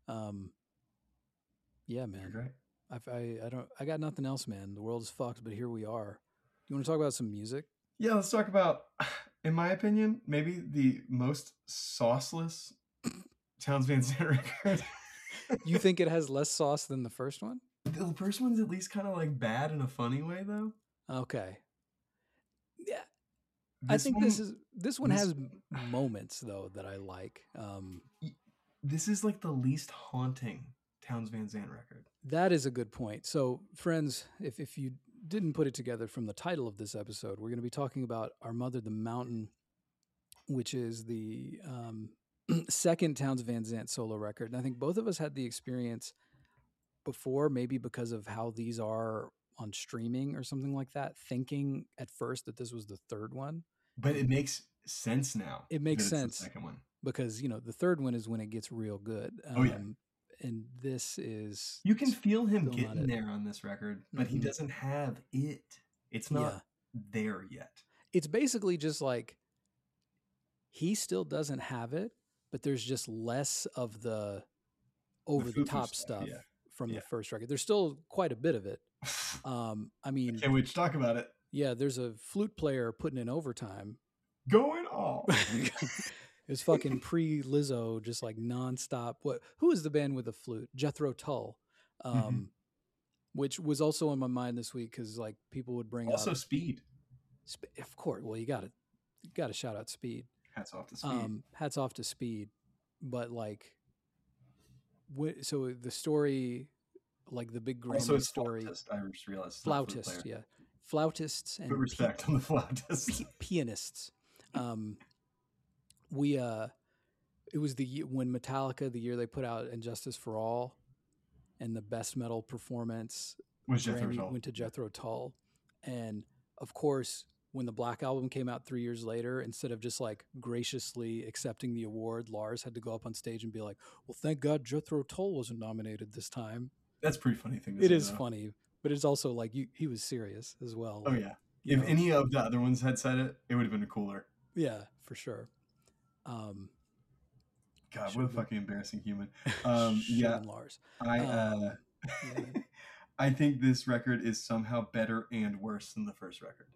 Yeah, man. Great. I got nothing else, man. The world is fucked, but here we are. You want to talk about some music? Yeah, let's talk about, in my opinion, maybe the most sauceless Townes Van Zandt record. You think it has less sauce than the first one? The first one's at least kind of like bad in a funny way, though. Okay. Yeah. I think this one has moments though that I like. This is like the least haunting Townes Van Zandt record. That is a good point. So, friends, if you didn't put it together from the title of this episode, we're going to be talking about Our Mother the Mountain, which is the second Townes Van Zandt solo record. And I think both of us had the experience before, maybe because of how these are on streaming or something like that, thinking at first that this was the third one. But it makes sense now. It makes sense. The second one. Because, the third one is when it gets real good. And this is... You can feel him getting there on this record, but he doesn't have it. It's not there yet. It's basically just like he still doesn't have it, but there's just less of the over-the-top stuff from the first record. There's still quite a bit of it. I mean, can't wait to talk about it. Yeah, there's a flute player putting in overtime. Going off. It's fucking pre-Lizzo, just like nonstop. Who is the band with the flute? Jethro Tull, which was also on my mind this week because like people would bring also up Speed. Of course, well you got to shout out Speed. Hats off to Speed. Hats off to Speed, but like, so the story, like the big Grammy story. Flautist, I just realized. Flautist, yeah, flautists and put respect on the flautists. Pianists. It was when Metallica, the year they put out Injustice for All, and the best metal performance went to Jethro Tull. And of course, when the Black Album came out 3 years later, instead of just like graciously accepting the award, Lars had to go up on stage and be like, well, thank God Jethro Tull wasn't nominated this time. That's a pretty funny thing to say. It is funny, but it's also like he was serious as well. Oh, yeah. If any of the other ones had said it, it would have been cooler. Yeah, for sure. God, what a fucking embarrassing human. Yeah, Lars. I think this record is somehow better and worse than the first record.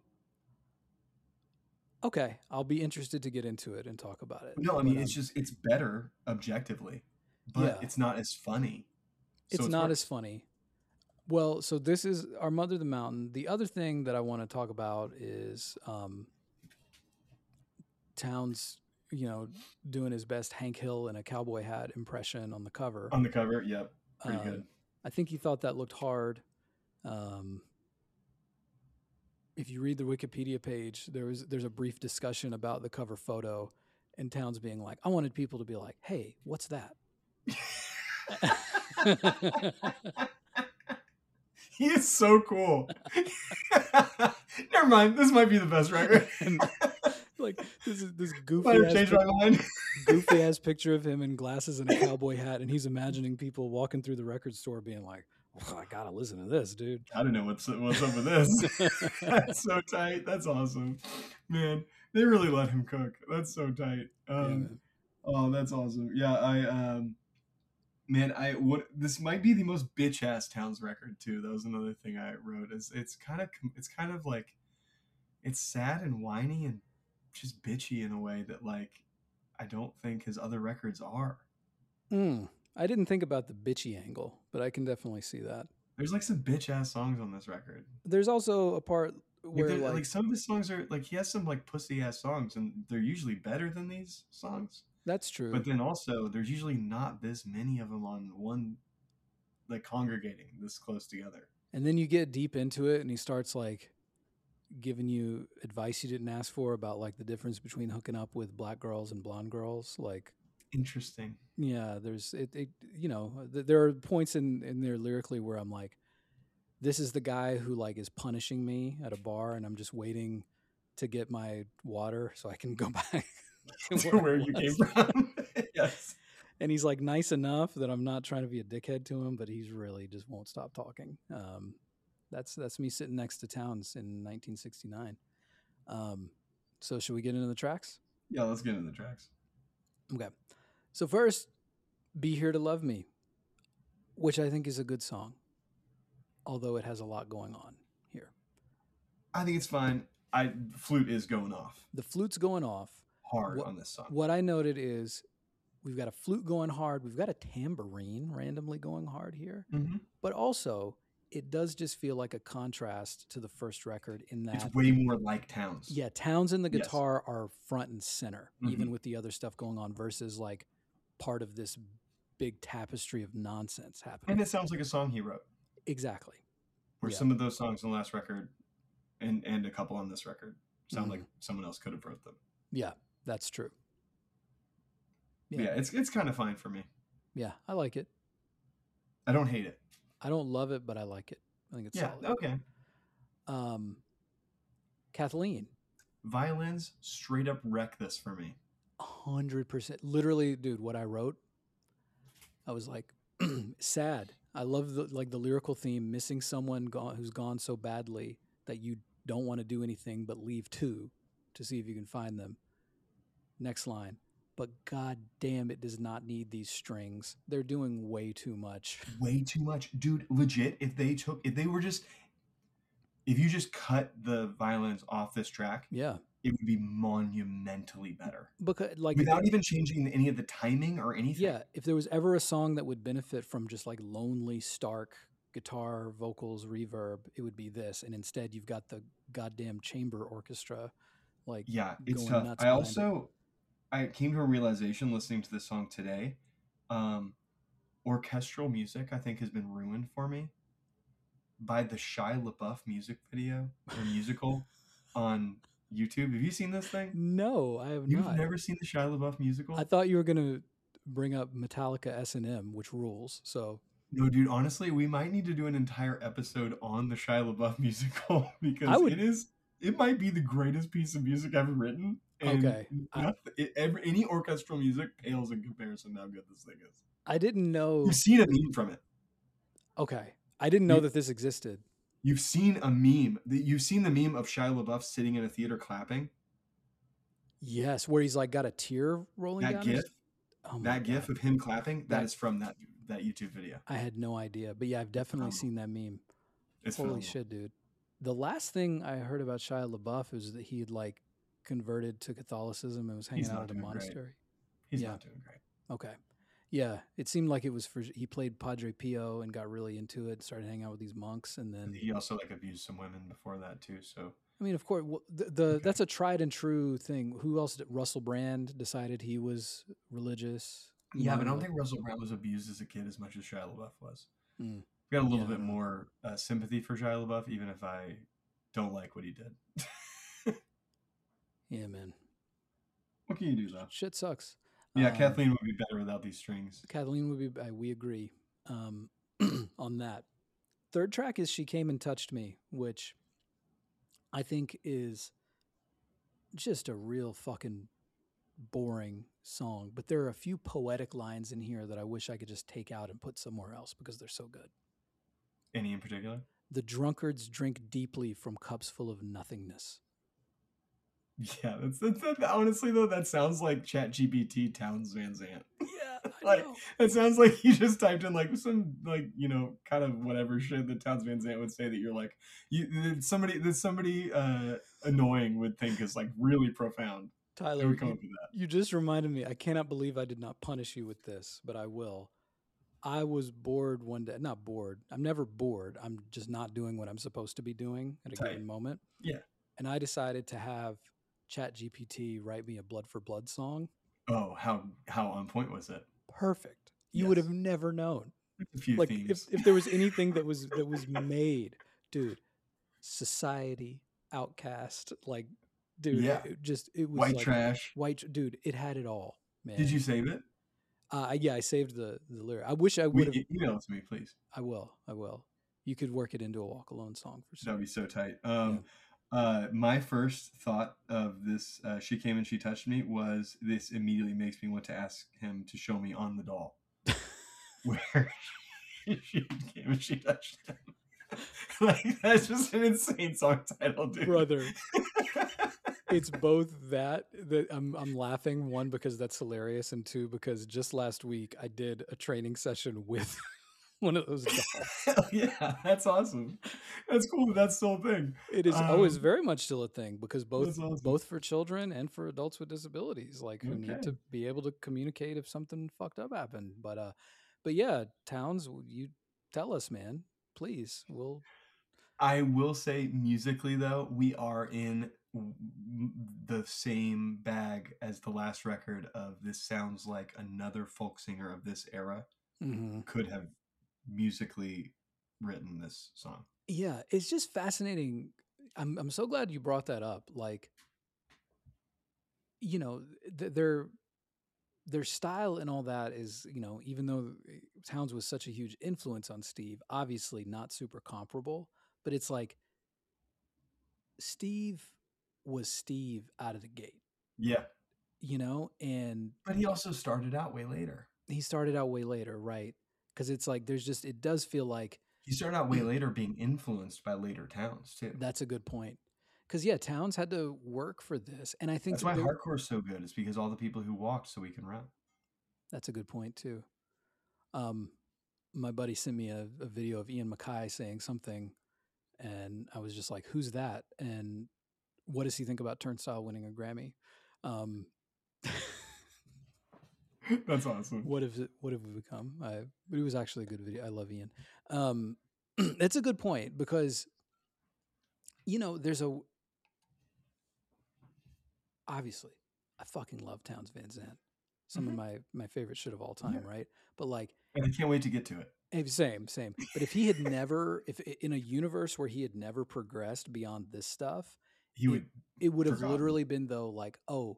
Okay, I'll be interested to get into it and talk about it. No, I mean, it's better objectively, but it's not as funny. So it's not as funny. Well, so this is Our Mother the Mountain. The other thing that I want to talk about is Townes, doing his best Hank Hill in a cowboy hat impression on the cover. On the cover, yep. Pretty good. I think he thought that looked hard. If you read the Wikipedia page, there's a brief discussion about the cover photo and Townes being like, I wanted people to be like, hey, what's that? He is so cool. Never mind. This might be the best record. Like this goofy ass picture of him in glasses and a cowboy hat, and he's imagining people walking through the record store being like, oh, I gotta listen to this, dude. I don't know what's up with this. That's so tight. That's awesome, man. They really let him cook. That's so tight. Oh, that's awesome. Yeah, this might be the most bitch ass Townes record too. That was another thing I wrote. It's kind of like, it's sad and whiny and just bitchy in a way that like I don't think his other records are. I didn't think about the bitchy angle, but I can definitely see that. There's like some bitch ass songs on this record. There's also a part where like some of his songs are like, he has some like pussy ass songs and they're usually better than these songs. That's true. But then also there's usually not this many of them on one, like congregating this close together. And then you get deep into it and he starts like giving you advice you didn't ask for about like the difference between hooking up with black girls and blonde girls. Like, interesting. Yeah, there's there are points in there lyrically where I'm like, this is the guy who like is punishing me at a bar and I'm just waiting to get my water so I can go back to where you came from. Yes. And he's like nice enough that I'm not trying to be a dickhead to him, but he's really just won't stop talking. That's me sitting next to Townes in 1969. So should we get into the tracks? Yeah, let's get into the tracks. Okay. So first, Be Here to Love Me, which I think is a good song, although it has a lot going on here. I think it's fine. Flute is going off. The flute's going off. Hard on this song. What I noted is we've got a flute going hard. We've got a tambourine randomly going hard here. Mm-hmm. But also, it does just feel like a contrast to the first record in that it's way more like Townes. Yeah, Townes and the guitar are front and center, even with the other stuff going on, versus like part of this big tapestry of nonsense happening. And it sounds like a song he wrote. Exactly. Where some of those songs on the last record and a couple on this record sound like someone else could have wrote them. Yeah, that's true. Yeah, it's kind of fine for me. Yeah, I like it. I don't hate it. I don't love it, but I like it. I think it's solid. Okay. Kathleen. Violins straight up wreck this for me. 100%. Literally, dude, what I wrote, I was like, sad. I love the lyrical theme, missing someone who's gone so badly that you don't want to do anything but leave 2 to see if you can find them. Next line. But god damn, it does not need these strings. They're doing way too much. Way too much. Dude, legit, if you just cut the violins off this track, yeah, it would be monumentally better. Because without even changing any of the timing or anything. Yeah, if there was ever a song that would benefit from just like lonely, stark guitar, vocals, reverb, it would be this. And instead you've got the goddamn chamber orchestra. Like, yeah, it's tough. I came to a realization listening to this song today. Orchestral music, I think, has been ruined for me by the Shia LaBeouf music video or musical on YouTube. Have you seen this thing? No, I have not. You've never seen the Shia LaBeouf musical? I thought you were going to bring up Metallica S&M, which rules. So no, dude, honestly, we might need to do an entire episode on the Shia LaBeouf musical because it might be the greatest piece of music ever written. And okay. Any orchestral music pales in comparison to how good this thing is. I didn't know. You've seen a meme from it. Okay. I didn't know that this existed. You've seen a meme. You've seen the meme of Shia LaBeouf sitting in a theater clapping? Yes, where he's like got a tear rolling down. That gif of him clapping, that is from that YouTube video. I had no idea. But yeah, I've definitely seen that meme. It's holy phenomenal. Shit, dude. The last thing I heard about Shia LaBeouf is that he had like converted to Catholicism and was hanging out at a monastery. He's not doing great. Okay. Yeah, it seemed like it was he played Padre Pio and got really into it, started hanging out with these monks, and then he also like abused some women before that too. So I mean, of course, that's a tried and true thing. Who else did? Russell Brand decided he was religious. Yeah, but I don't think Russell Brand was abused as a kid as much as Shia LaBeouf was. We got a little bit more sympathy for Shia LaBeouf, even if I don't like what he did. Yeah, man. What can you do, though? Shit sucks. Yeah, Kathleen would be better without these strings. Kathleen would be. We agree on that. Third track is "She Came and Touched Me," which I think is just a real fucking boring song. But there are a few poetic lines in here that I wish I could just take out and put somewhere else because they're so good. Any in particular? The drunkards drink deeply from cups full of nothingness. Yeah, that's honestly though, that sounds like ChatGPT Townes Van Zandt. Yeah, like it sounds like he just typed in like some kind of whatever shit that Townes Van Zandt would say that you're like somebody annoying would think is like really profound. Tyler, you just reminded me. I cannot believe I did not punish you with this, but I will. I was bored one day. Not bored. I'm never bored. I'm just not doing what I'm supposed to be doing at a given moment. Yeah. And I decided to have ChatGPT write me a Blood for Blood song. Oh, how on point was it? Perfect. You would have never known. A few themes. If there was anything that was made, dude, Society, Outcast, like, dude, it was White like Trash. Dude, it had it all, man. Did you save it? Yeah, I saved the lyric. I wish I would have. Email it to me, please. I will. You could work it into a Walk Alone song for sure. That'd be so tight. My first thought of this, She Came and She Touched Me, was this immediately makes me want to ask him to show me On the Doll, where she came and she touched him. Like, that's just an insane song title, dude. Brother. It's both that I'm laughing, one, because that's hilarious, and two, because just last week I did a training session with one of those dolls. Yeah, that's awesome. That's cool. That's still a thing. It is always very much still a thing because both for children and for adults with disabilities, like who need to be able to communicate if something fucked up happened. But yeah, Townes, you tell us, man, please. I will say musically though, we are in the same bag as the last record of this sounds like another folk singer of this era could have musically written this song. Yeah, it's just fascinating. I'm so glad you brought that up. Like, you know, their style and all that is, you know, even though Townes was such a huge influence on Steve, obviously not super comparable, but it's like Steve was Steve out of the gate. Yeah. You know, but he also started out way later. He started out way later, right? Because it's like it does feel like he started out way later being influenced by later Townes too. That's a good point. Because yeah, towns had to work for this, and I think that's why hardcore is so good. It's because all the people who walked so we can run. That's a good point too. My buddy sent me a video of Ian MacKaye saying something, and I was just like, "Who's that?" And what does he think about Turnstile winning a Grammy? That's awesome. What have we become? But it was actually a good video. I love Ian. It's a good point because, there's obviously, I fucking love Townes Van Zandt. Some of my favorite shit of all time, right? But like, and I can't wait to get to it. Same. But if he had never, if in a universe where he had never progressed beyond this stuff, it would have literally been though like, oh,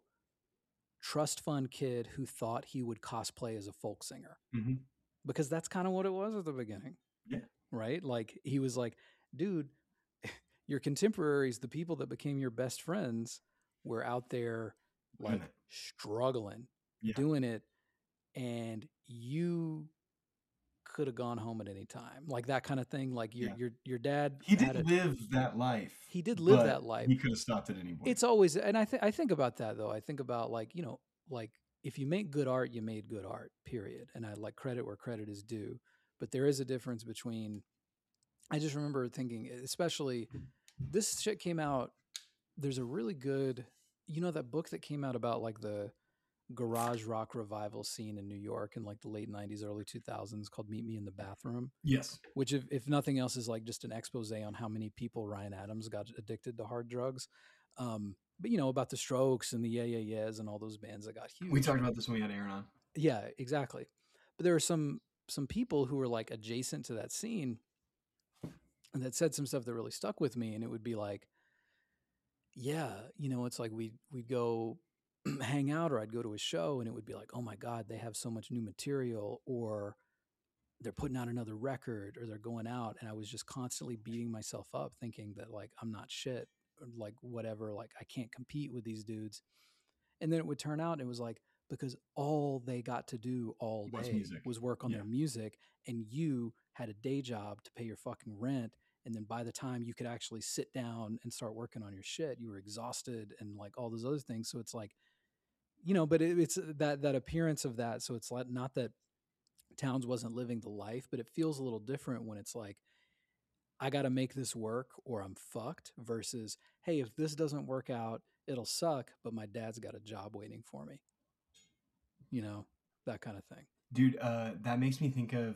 trust fund kid who thought he would cosplay as a folk singer, because that's kind of what it was at the beginning. Yeah. Right. Like he was like, dude, your contemporaries, the people that became your best friends, were out there like struggling, doing it, and you could have gone home at any time, like that kind of thing. Like your dad, he did live that life. He did live that life. He could have stopped at any point. It's always, and I think about that though. I think about like, like if you make good art, you made good art, period. And I like credit where credit is due. But there is a difference between, I just remember thinking, especially this shit came out. There's a really good, that book that came out about like the garage rock revival scene in New York in like the late 90s, early 2000s called Meet Me in the Bathroom. Yes. Which if nothing else is like just an expose on how many people Ryan Adams got addicted to hard drugs. But about the Strokes and the Yeah Yeah Yeahs and all those bands that got huge. We talked about this when we had Aaron on. Yeah, exactly. But there were some people who were like adjacent to that scene and that said some stuff that really stuck with me. And it would be like, yeah, it's like we'd go hang out, or I'd go to a show and it would be like, oh my God, they have so much new material, or they're putting out another record, or they're going out. And I was just constantly beating myself up thinking that like, I'm not shit, or like whatever, like I can't compete with these dudes. And then it would turn out, it was like, because all they got to do all day was work on their music, and you had a day job to pay your fucking rent. And then by the time you could actually sit down and start working on your shit, you were exhausted and like all those other things. So it's like, but it's that appearance of that. So it's like, not that Townes wasn't living the life, but it feels a little different when it's like, I got to make this work or I'm fucked, versus, hey, if this doesn't work out, it'll suck, but my dad's got a job waiting for me. That kind of thing. Dude, that makes me think of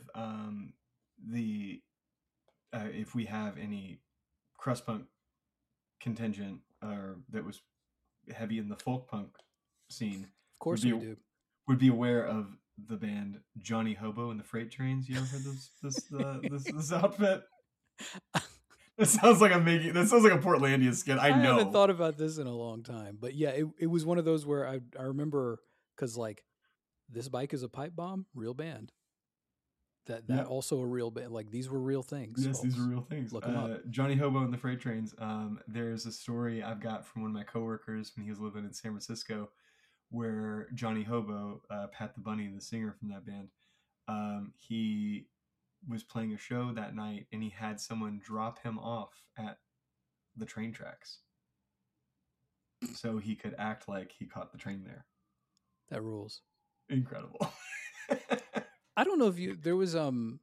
if we have any crust punk contingent that was heavy in the folk punk scene. Of course we do. Would be aware of the band Johnny Hobo and the Freight Trains. You ever heard this outfit? That sounds like a Portlandia skit. I know. I haven't thought about this in a long time, but yeah, it was one of those where I remember, because like, this bike is a pipe bomb, real band. That also a real band. Like, these were real things. Yes, folks. These were real things. Look them up. Johnny Hobo and the Freight Trains. There's a story I've got from one of my coworkers when he was living in San Francisco, where Johnny Hobo, Pat the Bunny, the singer from that band, he was playing a show that night and he had someone drop him off at the train tracks so he could act like he caught the train there. That rules. Incredible. I don't know if there was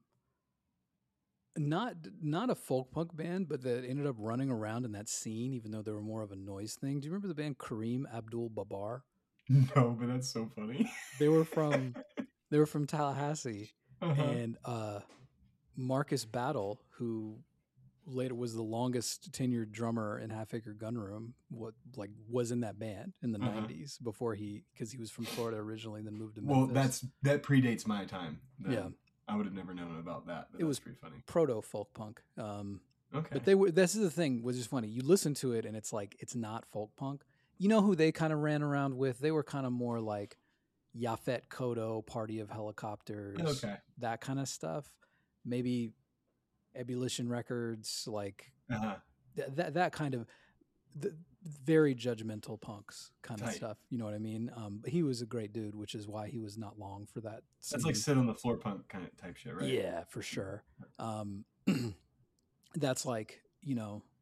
not a folk punk band, but that ended up running around in that scene, even though they were more of a noise thing. Do you remember the band Kareem Abdul-Jabbar? No, but that's so funny. They were from Tallahassee, and Marcus Battle, who later was the longest tenured drummer in Half Acre Gun Room, was in that band in the 90s because he was from Florida originally and then moved to Memphis. Well, that predates my time. Yeah. I would have never known about that. But it was pretty funny. Proto folk punk. Okay. But this is the thing, which is funny. You listen to it and it's like, it's not folk punk. You know who they kind of ran around with? They were kind of more like Yaphet Kotto, Party of Helicopters, that kind of stuff. Maybe Ebullition Records, like that kind of very judgmental punks kind of stuff. You know what I mean? But he was a great dude, which is why he was not long for that scene. That's like sit on the floor punk kind of type shit, right? Yeah, for sure. That's like,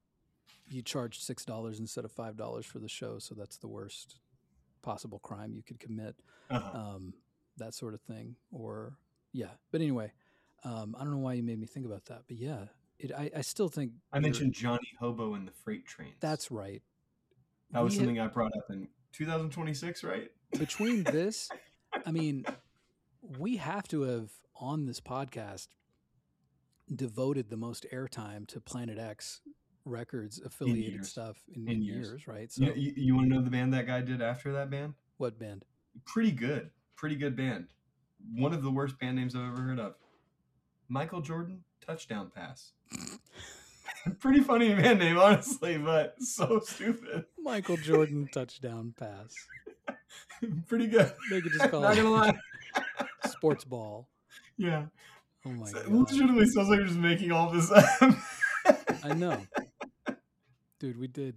you charged $6 instead of $5 for the show, so that's the worst possible crime you could commit. That sort of thing. Or but anyway, I don't know why you made me think about that, but yeah, I still think I mentioned Johnny Hobo and the Freight Trains. That's right. That was something I brought up in 2026, right? Between this, I mean, we have to have on this podcast devoted the most airtime to Planet X Records affiliated stuff in years, right? So you want to know the band that guy did after that band? What band? Pretty good band. One of the worst band names I've ever heard of. Michael Jordan, Touchdown Pass. Pretty funny band name, honestly, but so stupid. Michael Jordan, Touchdown Pass. Pretty good. They could just call Not it gonna lie. Sports Ball. Yeah. Oh my God. Literally sounds like you're just making all this up. I know. Dude, we did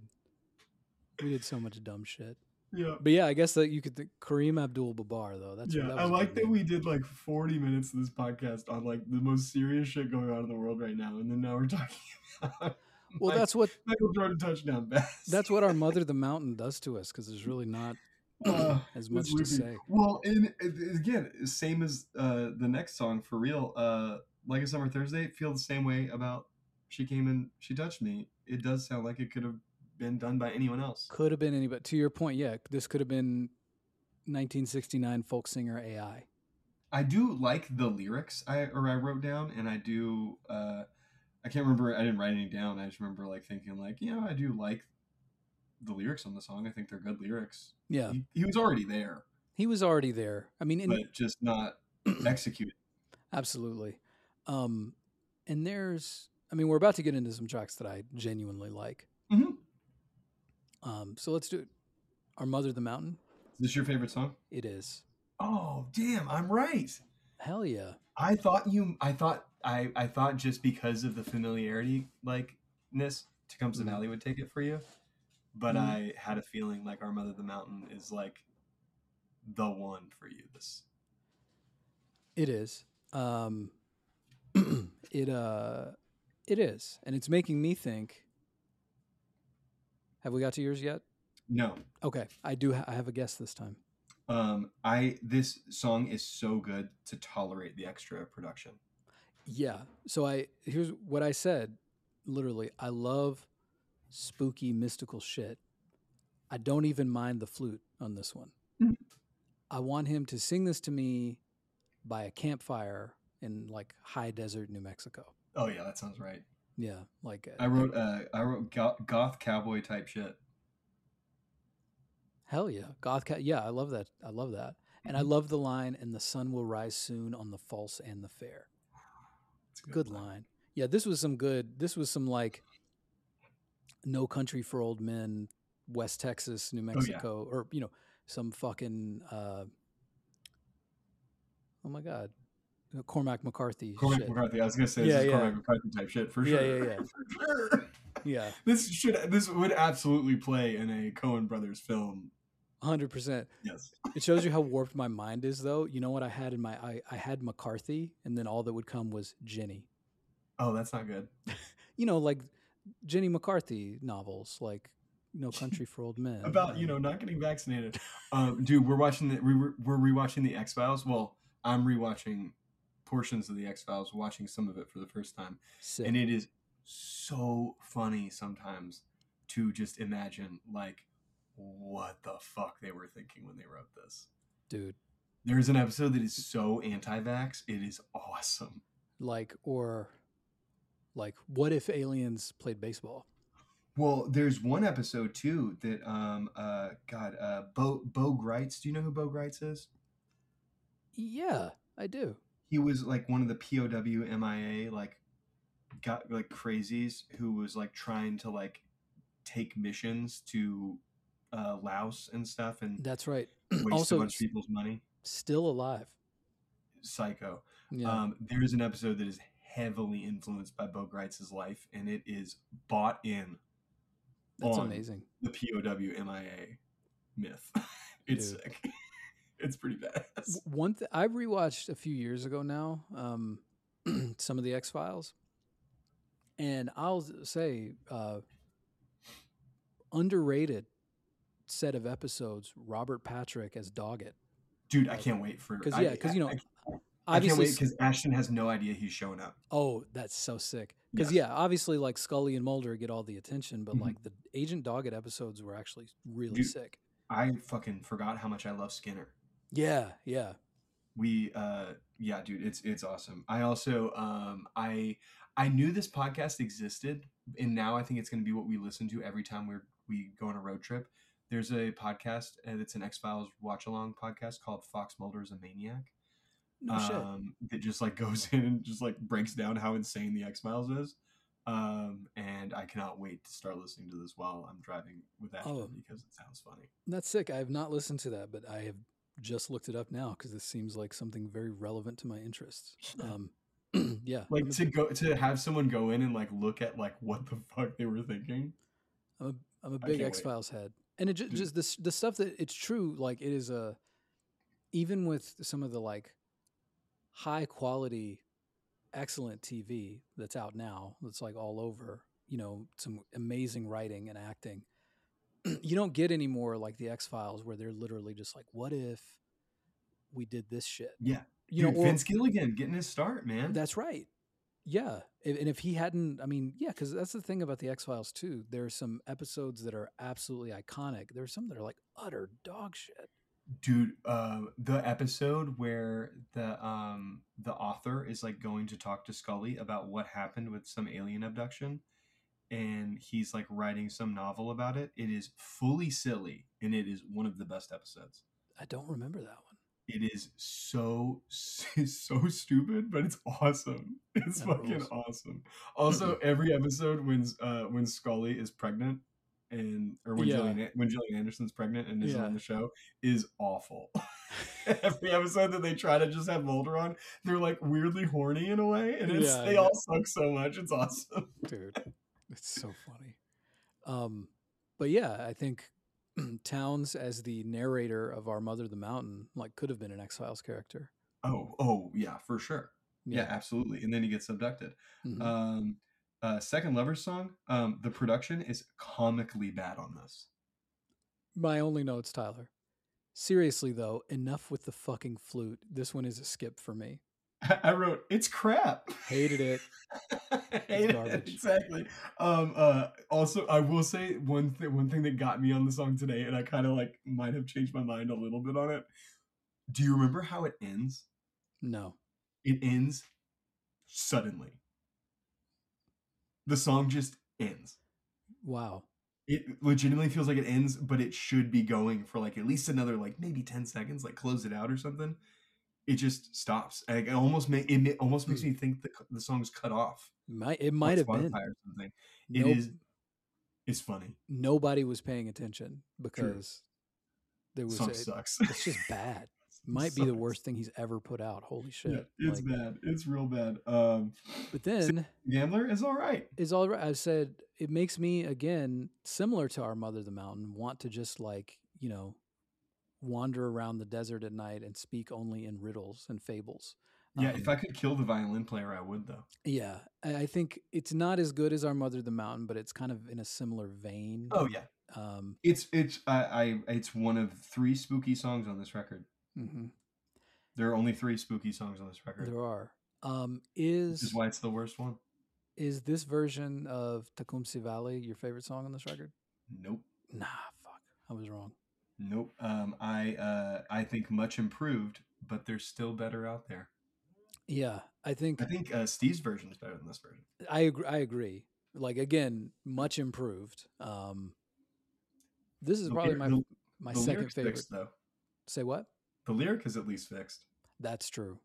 so much dumb shit. Yeah. But yeah, I guess that you could think Kareem Abdul-Jabbar though. That I like that we did like 40 minutes of this podcast on like the most serious shit going on in the world right now, and then now we're talking about that's what Michael Jordan touchdown pass. That's what our Mother the Mountain does to us, because there's really not as much to say. Well, and again, same as the next song, For Real, Like a Summer Thursday, feel the same way about She Came and She Touched Me. It does sound like it could have been done by anyone else. Could have been anybody. To your point, yeah, this could have been 1969 folk singer AI. I do like the lyrics I wrote down, and I do I can't remember, I didn't write any down. I just remember like thinking like, I do like the lyrics on the song. I think they're good lyrics. Yeah. He was already there. He was already there. I mean, but just not executed. Absolutely. And we're about to get into some tracks that I genuinely like. Mm-hmm. So let's do it. Our Mother the Mountain. Is this your favorite song? It is. Oh, damn, I'm right. Hell yeah. I thought just because of the familiarity likeness, Tecumseh Valley would take it for you. But I had a feeling like Our Mother the Mountain is like the one for you. It is. It is. And it's making me think. Have we got to yours yet? No. Okay. I have a guess this time. This song is so good to tolerate the extra production. Yeah. So here's what I said. Literally, I love spooky, mystical shit. I don't even mind the flute on this one. Mm-hmm. I want him to sing this to me by a campfire in like high desert New Mexico. Oh yeah, that sounds right. Yeah, like I wrote goth cowboy type shit. Hell yeah, yeah, I love that. I love that, and I love the line, "And the sun will rise soon on the false and the fair." It's a good line. Yeah, this was some like No Country for Old Men, West Texas, New Mexico, or some fucking oh my God, Cormac McCarthy. McCarthy. I was gonna say this is Cormac McCarthy type shit for sure. Yeah. For sure. Yeah. This would absolutely play in a Coen Brothers film. 100%. Yes. It shows you how warped my mind is, though. You know what I had in I had McCarthy, and then all that would come was Jenny. Oh, that's not good. Like Jenny McCarthy novels, like No Country for Old Men. About not getting vaccinated. Dude, we're rewatching the X-Files. Well, I'm rewatching portions of the X-Files, watching some of it for the first time. Sick. And it is so funny sometimes to just imagine like what the fuck they were thinking when they wrote this. Dude. There's an episode that is so anti-vax. It is awesome. What if aliens played baseball? Well, there's one episode too that Bo Greitz. Do you know who Bo Greitz is? Yeah, I do. He was like one of the POW MIA got like crazies who was like trying to like take missions to Laos and stuff, and that's right. Waste also, a bunch of people's money. Still alive. Psycho. Yeah. There is an episode that is heavily influenced by Bo Greitz's life, and it is bought in. That's amazing. The POW MIA myth. It's sick. It's pretty badass. One thing I rewatched a few years ago now, some of the X-Files, and I'll say underrated set of episodes, Robert Patrick as Doggett. Dude, I can't wait for... Because, I can't wait because Ashton has no idea he's showing up. Oh, that's so sick. Because, obviously, like, Scully and Mulder get all the attention, but, like, the Agent Doggett episodes were actually really sick. I fucking forgot how much I love Skinner. Yeah. We, dude, it's awesome. I also, I knew this podcast existed, and now I think it's going to be what we listen to every time we go on a road trip. There's a podcast that's an X-Files watch-along podcast called Fox Mulder's a Maniac. No shit. That just like goes in and just like breaks down how insane the X-Files is. And I cannot wait to start listening to this while I'm driving with Ashton because it sounds funny. That's sick. I have not listened to that, but I have just looked it up now because this seems like something very relevant to my interests. Yeah. Like to have someone go in and like look at like what the fuck they were thinking. I'm a big X-Files head. And it just the stuff that it's true, like it is even with some of the like high quality, excellent TV that's out now, that's like all over, some amazing writing and acting. You don't get any more like the X-Files where they're literally just like, what if we did this shit? Yeah. Vince Gilligan getting his start, man. That's right. Yeah. And if he hadn't, because that's the thing about the X-Files too. There are some episodes that are absolutely iconic. There are some that are like utter dog shit. Dude, the episode where the author is like going to talk to Scully about what happened with some alien abduction, and he's like writing some novel about it. It is fully silly, and it is one of the best episodes. I don't remember that one. It is so stupid, but it's awesome. It's fucking awesome. Also, every episode when Scully is pregnant when Gillian Anderson's pregnant and isn't on the show is awful. Every episode that they try to just have Mulder on, they're like weirdly horny in a way, and they all suck so much. It's awesome, dude. It's so funny. But yeah, I think Towns as the narrator of Our Mother the Mountain like could have been an X-Files character. Oh yeah, for sure. Yeah, absolutely. And then he gets abducted. Mm-hmm. Second Lover's Song, the production is comically bad on this. My only notes, Tyler. Seriously though, enough with the fucking flute. This one is a skip for me. I wrote, it's crap. Hated it. Hated it. Exactly. Also, I will say one thing that got me on the song today, and I kind of like might have changed my mind a little bit on it. Do you remember how it ends? No. It ends suddenly. The song just ends. Wow. It legitimately feels like it ends, but it should be going for like at least another like maybe 10 seconds, like close it out or something. It just stops. Like, it almost makes me think the song's cut off. It might have been or something. It's funny. Nobody was paying attention because there was sucks. It's just bad. Might be the worst thing he's ever put out. Holy shit. Yeah, it's bad. It's real bad. But then Gambler is all right. I said it makes me again similar to Our Mother the Mountain want to just like, wander around the desert at night and speak only in riddles and fables. Yeah, if I could kill the violin player, I would though. Yeah, I think it's not as good as Our Mother the Mountain, but it's kind of in a similar vein. Oh yeah. It's one of 3 spooky songs on this record. Mm-hmm. There are only 3 spooky songs on this record. There are. Which is why it's the worst one. Is this version of Tecumseh Valley your favorite song on this record? Nope. Nah, fuck. I was wrong. Nope. I think much improved, but there's still better out there. Yeah, I think Steve's version is better than this version. I agree. Like again, much improved. This is probably my second favorite. Fixed, though. Say what? The lyric is at least fixed. That's true.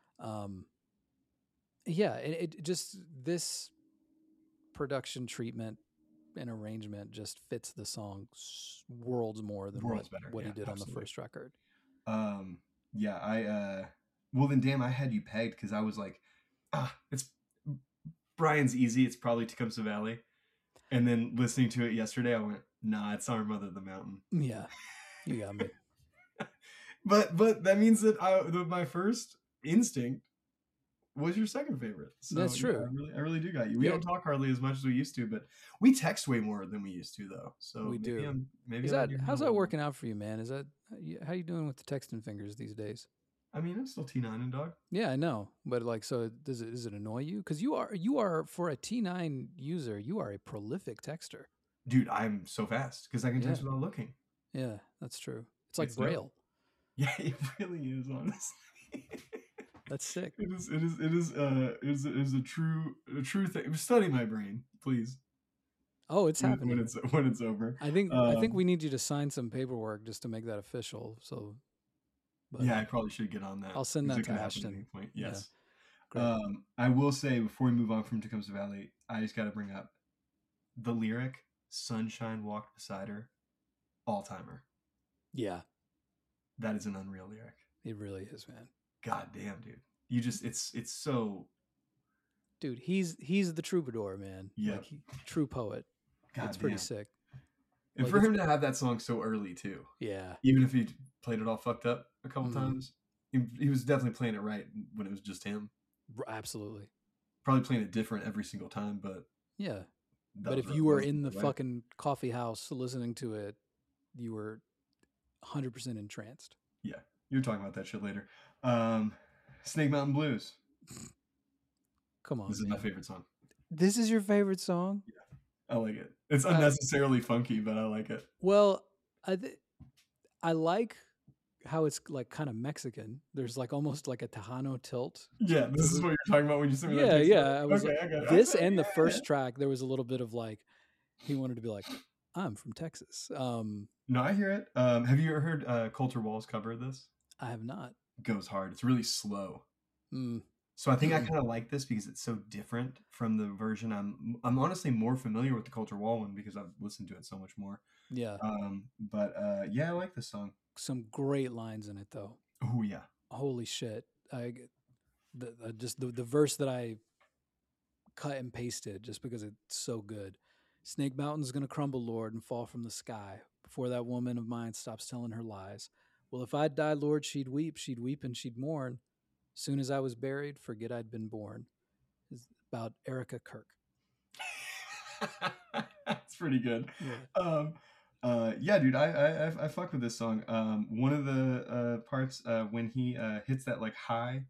Yeah, it just this production treatment and arrangement just fits the song worlds more than what he did on the first record. Well then damn, I had you pegged because I was like, it's Brian's easy, it's probably Tecumseh Valley. And then listening to it yesterday, I went, nah, it's Our Mother the Mountain. Yeah, you got me. But that means that my first instinct was your second favorite. So, that's true. I really do got you. We don't talk hardly as much as we used to, but we text way more than we used to, though. So we do. How's that working out for you, man? Is that how you doing with the texting fingers these days? I mean, I'm still T9 dog. Yeah, I know, but like, so does it annoy you? Because you are for a T9 user, you are a prolific texter. Dude, I'm so fast because I can text without looking. Yeah, that's true. It's like Braille. Yeah, it really is, honestly. That's sick. It is a true thing. Study my brain, please. Oh, it's happening when it's over. I think we need you to sign some paperwork just to make that official. So, yeah, I probably should get on that. I'll send that to Ashton. Yes. Yeah. I will say before we move on from Tecumseh Valley, I just got to bring up the lyric "Sunshine walked beside her," all timer. Yeah, that is an unreal lyric. It really is, man. God damn, dude. You just it's so. Dude, he's the troubadour, man. Yeah, like true poet. God, it's pretty sick. And like, for him to have that song so early too. Yeah. Even if he played it all fucked up a couple times, he was definitely playing it right when it was just him. Absolutely. Probably playing it different every single time, but yeah. But if you were in the fucking coffee house listening to it, you were 100% entranced. Yeah, you're talking about that shit later. Snake Mountain Blues. Come on, this is my favorite song. This is your favorite song? Yeah, I like it. It's unnecessarily funky, but I like it. Well, I like how it's like kind of Mexican. There's like almost like a Tejano tilt. Yeah, this is what you're talking about when you sing. Yeah. I was I got it. This and the first track, there was a little bit of like he wanted to be like, I'm from Texas. No, I hear it. Have you ever heard Colter Wall's cover of this? I have not. It goes hard. It's really slow. Mm. So I think I kind of like this because it's so different from the version. I'm honestly more familiar with the Colter Wall one because I've listened to it so much more. Yeah. But I like this song. Some great lines in it though. Oh yeah. Holy shit. The verse that I cut and pasted just because it's so good. Snake Mountain's gonna crumble, Lord, and fall from the sky before that woman of mine stops telling her lies. Well, if I'd die, Lord, she'd weep and she'd mourn. Soon as I was buried, forget I'd been born. It's about Erica Kirk. That's pretty good. Yeah. Dude, I fuck with this song. One of the parts when he hits that like high,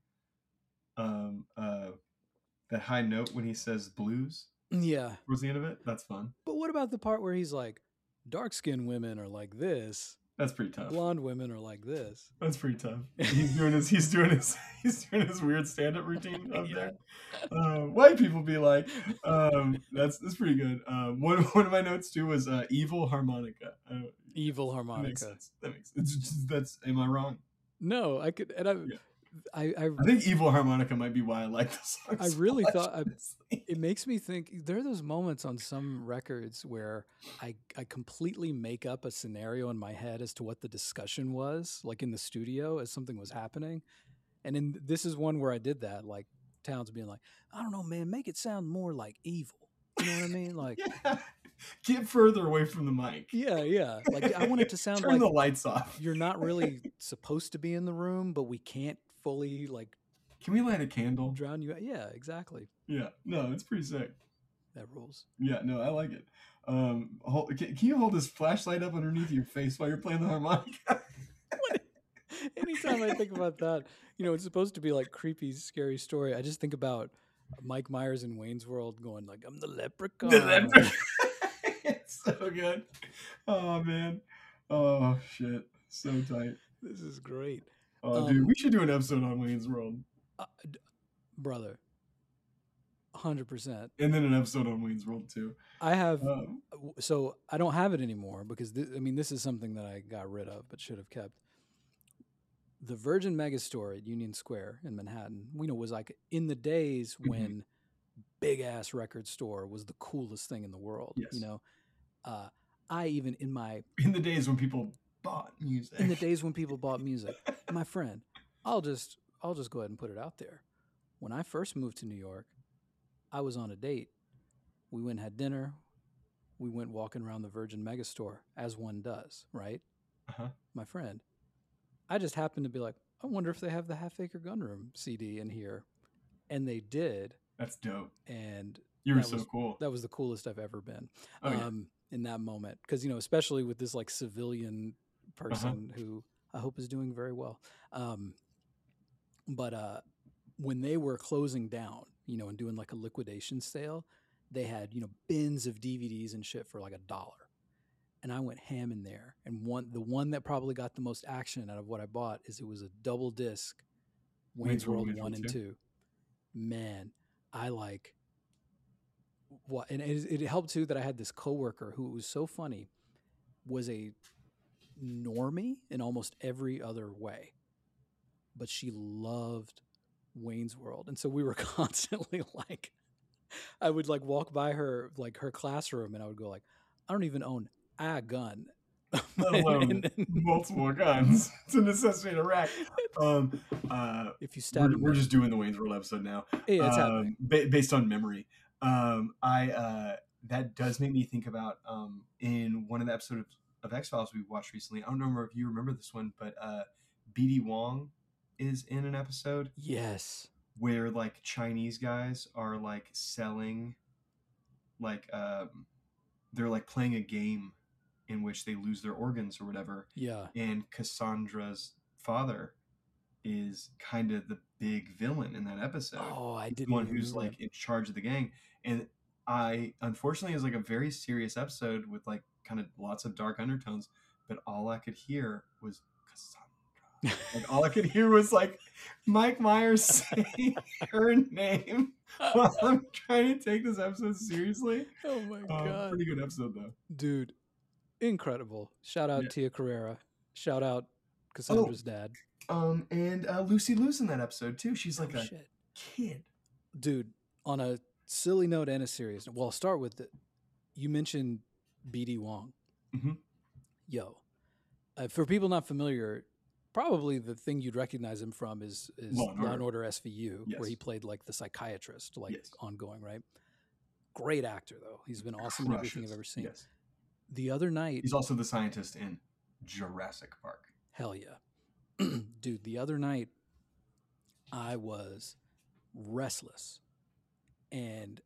that high note when he says blues. Yeah. Towards the end of it, that's fun. But what about the part where he's like, dark-skinned women are like this? That's pretty tough. Blonde women are like this. That's pretty tough. He's doing his weird stand-up routine up there. White people be like, that's pretty good. One of my notes too was evil harmonica. Evil harmonica. That makes sense. Am I wrong? No, I could, and I think evil harmonica might be why I like this song. I really thought it makes me think there are those moments on some records where I completely make up a scenario in my head as to what the discussion was, like in the studio as something was happening. And this is one where I did that, like Towns being like, I don't know, man, make it sound more like evil. You know what I mean? Like, yeah. Get further away from the mic. Yeah. Like I want it to sound Turn like the lights off. You're not really supposed to be in the room, but we can't fully like. Can we light a candle? Drown you out? Yeah, exactly. Yeah, no, it's pretty sick. That rules. Yeah, no, I like it. Can you hold this flashlight up underneath your face while you're playing the harmonica? Anytime I think about that, it's supposed to be like creepy, scary story. I just think about Mike Myers in Wayne's World going like, I'm the leprechaun. It's so good. Oh, man. Oh, shit. So tight. This is great. Oh, dude, we should do an episode on Wayne's World. Brother. 100%. And then an episode on Wayne's World, too. I have... so I don't have it anymore because, this is something that I got rid of but should have kept. The Virgin Megastore at Union Square in Manhattan, was like in the days when big-ass record store was the coolest thing in the world. Yes. I even in the days when people bought music. In the days when people bought music. My friend, I'll just go ahead and put it out there. When I first moved to New York, I was on a date. We went and had dinner. We went walking around the Virgin Megastore, as one does, right? Uh-huh. My friend. I just happened to be like, I wonder if they have the Half Acre Gunroom CD in here. And they did. That's dope. And you were so cool. That was the coolest I've ever been. In that moment. Because, especially with this like civilian person who I hope is doing very well. But when they were closing down, and doing like a liquidation sale, they had, bins of DVDs and shit for like $1. And I went ham in there. And the one that probably got the most action out of what I bought is it was a double disc Wayne's World 1 and 2. Man, I like what, and it helped too that I had this coworker who was so funny, was a normie in almost every other way, but she loved Wayne's World. And so we were constantly like, I would like walk by her, like her classroom, and I would go like, I don't even own a gun. Let alone multiple guns. It's a necessity to rack. If you stab, we're just doing the Wayne's World episode now. Yeah, it's happening. Based on memory. That does make me think about in one of the episodes of X-Files we watched recently. I don't remember if you remember this one, but BD Wong is in an episode. Yes. Where like Chinese guys are like selling, like they're like playing a game in which they lose their organs or whatever. Yeah. And Cassandra's father is kind of the big villain in that episode. Oh, I didn't. The one who's like in charge of the gang. And unfortunately, it was like a very serious episode with like kind of lots of dark undertones, but all I could hear was Cassandra. Like all I could hear was like Mike Myers saying her name while I'm trying to take this episode seriously. Oh my God. Pretty good episode though. Dude, incredible. Shout out Tia Carrera. Shout out Cassandra's dad. And Lucy Liu's in that episode too. She's like a kid. Dude, on a silly note and a serious note. Well, I'll start with you mentioned BD Wong. Mm-hmm. Yo, for people not familiar, probably the thing you'd recognize him from is Law and Order SVU, where he played like the psychiatrist, like ongoing, right? Great actor though. He's been awesome in everything I've ever seen. Yes. The other night, he's also the scientist in Jurassic Park. Hell yeah. Dude, the other night I was restless, and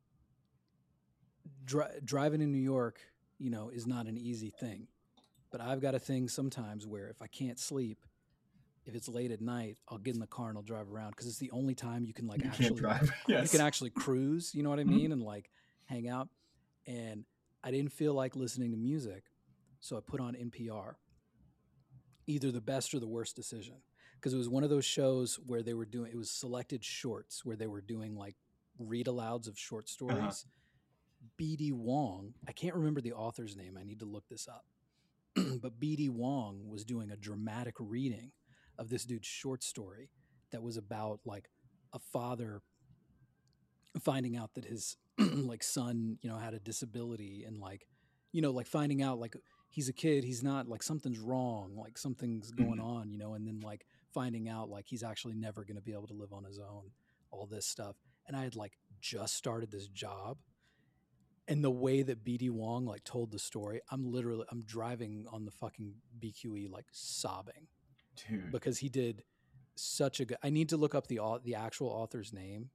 driving in New York, is not an easy thing. But I've got a thing sometimes where if I can't sleep, if it's late at night, I'll get in the car and I'll drive around because it's the only time you can like actually drive. You can actually cruise. You know what I mean? And like hang out. And I didn't feel like listening to music, so I put on NPR. Either the best or the worst decision, because it was one of those shows where they were doing, it was selected shorts where they were doing like read alouds of short stories. BD Wong, I can't remember the author's name. I need to look this up. But BD Wong was doing a dramatic reading of this dude's short story that was about like a father finding out that his like son, had a disability, and like, like finding out like he's a kid, he's not like something's wrong, like something's going on, and then like finding out like he's actually never going to be able to live on his own, all this stuff. And I had like just started this job, and the way that BD Wong like told the story, I'm driving on the fucking BQE like sobbing. Dude. Because he did such a good, I need to look up the actual author's name.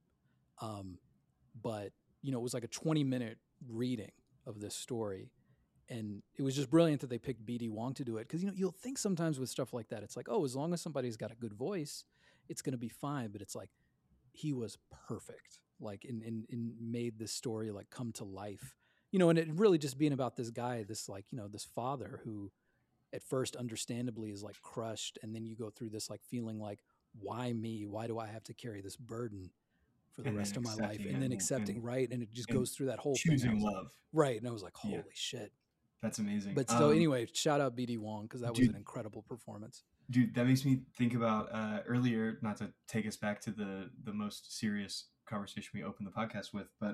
But it was like a 20-minute reading of this story. And it was just brilliant that they picked BD Wong to do it. Because, you'll think sometimes with stuff like that, it's like, oh, as long as somebody's got a good voice, it's going to be fine. But it's like, he was perfect, like, in made this story, like, come to life. And it really just being about this guy, this, like, this father who at first understandably is, like, crushed. And then you go through this, like, feeling like, why me? Why do I have to carry this burden for the rest of my life? And then accepting, right? And it just goes through that whole choosing thing. Love. Right. And I was like, holy shit. That's amazing. But so anyway, shout out BD Wong, because that was an incredible performance. Dude, that makes me think about earlier, not to take us back to the most serious conversation we opened the podcast with, but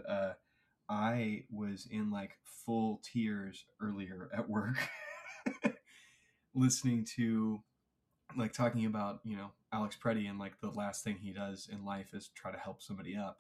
I was in like full tears earlier at work listening to, like, talking about, Alex Preddy, and like the last thing he does in life is try to help somebody up.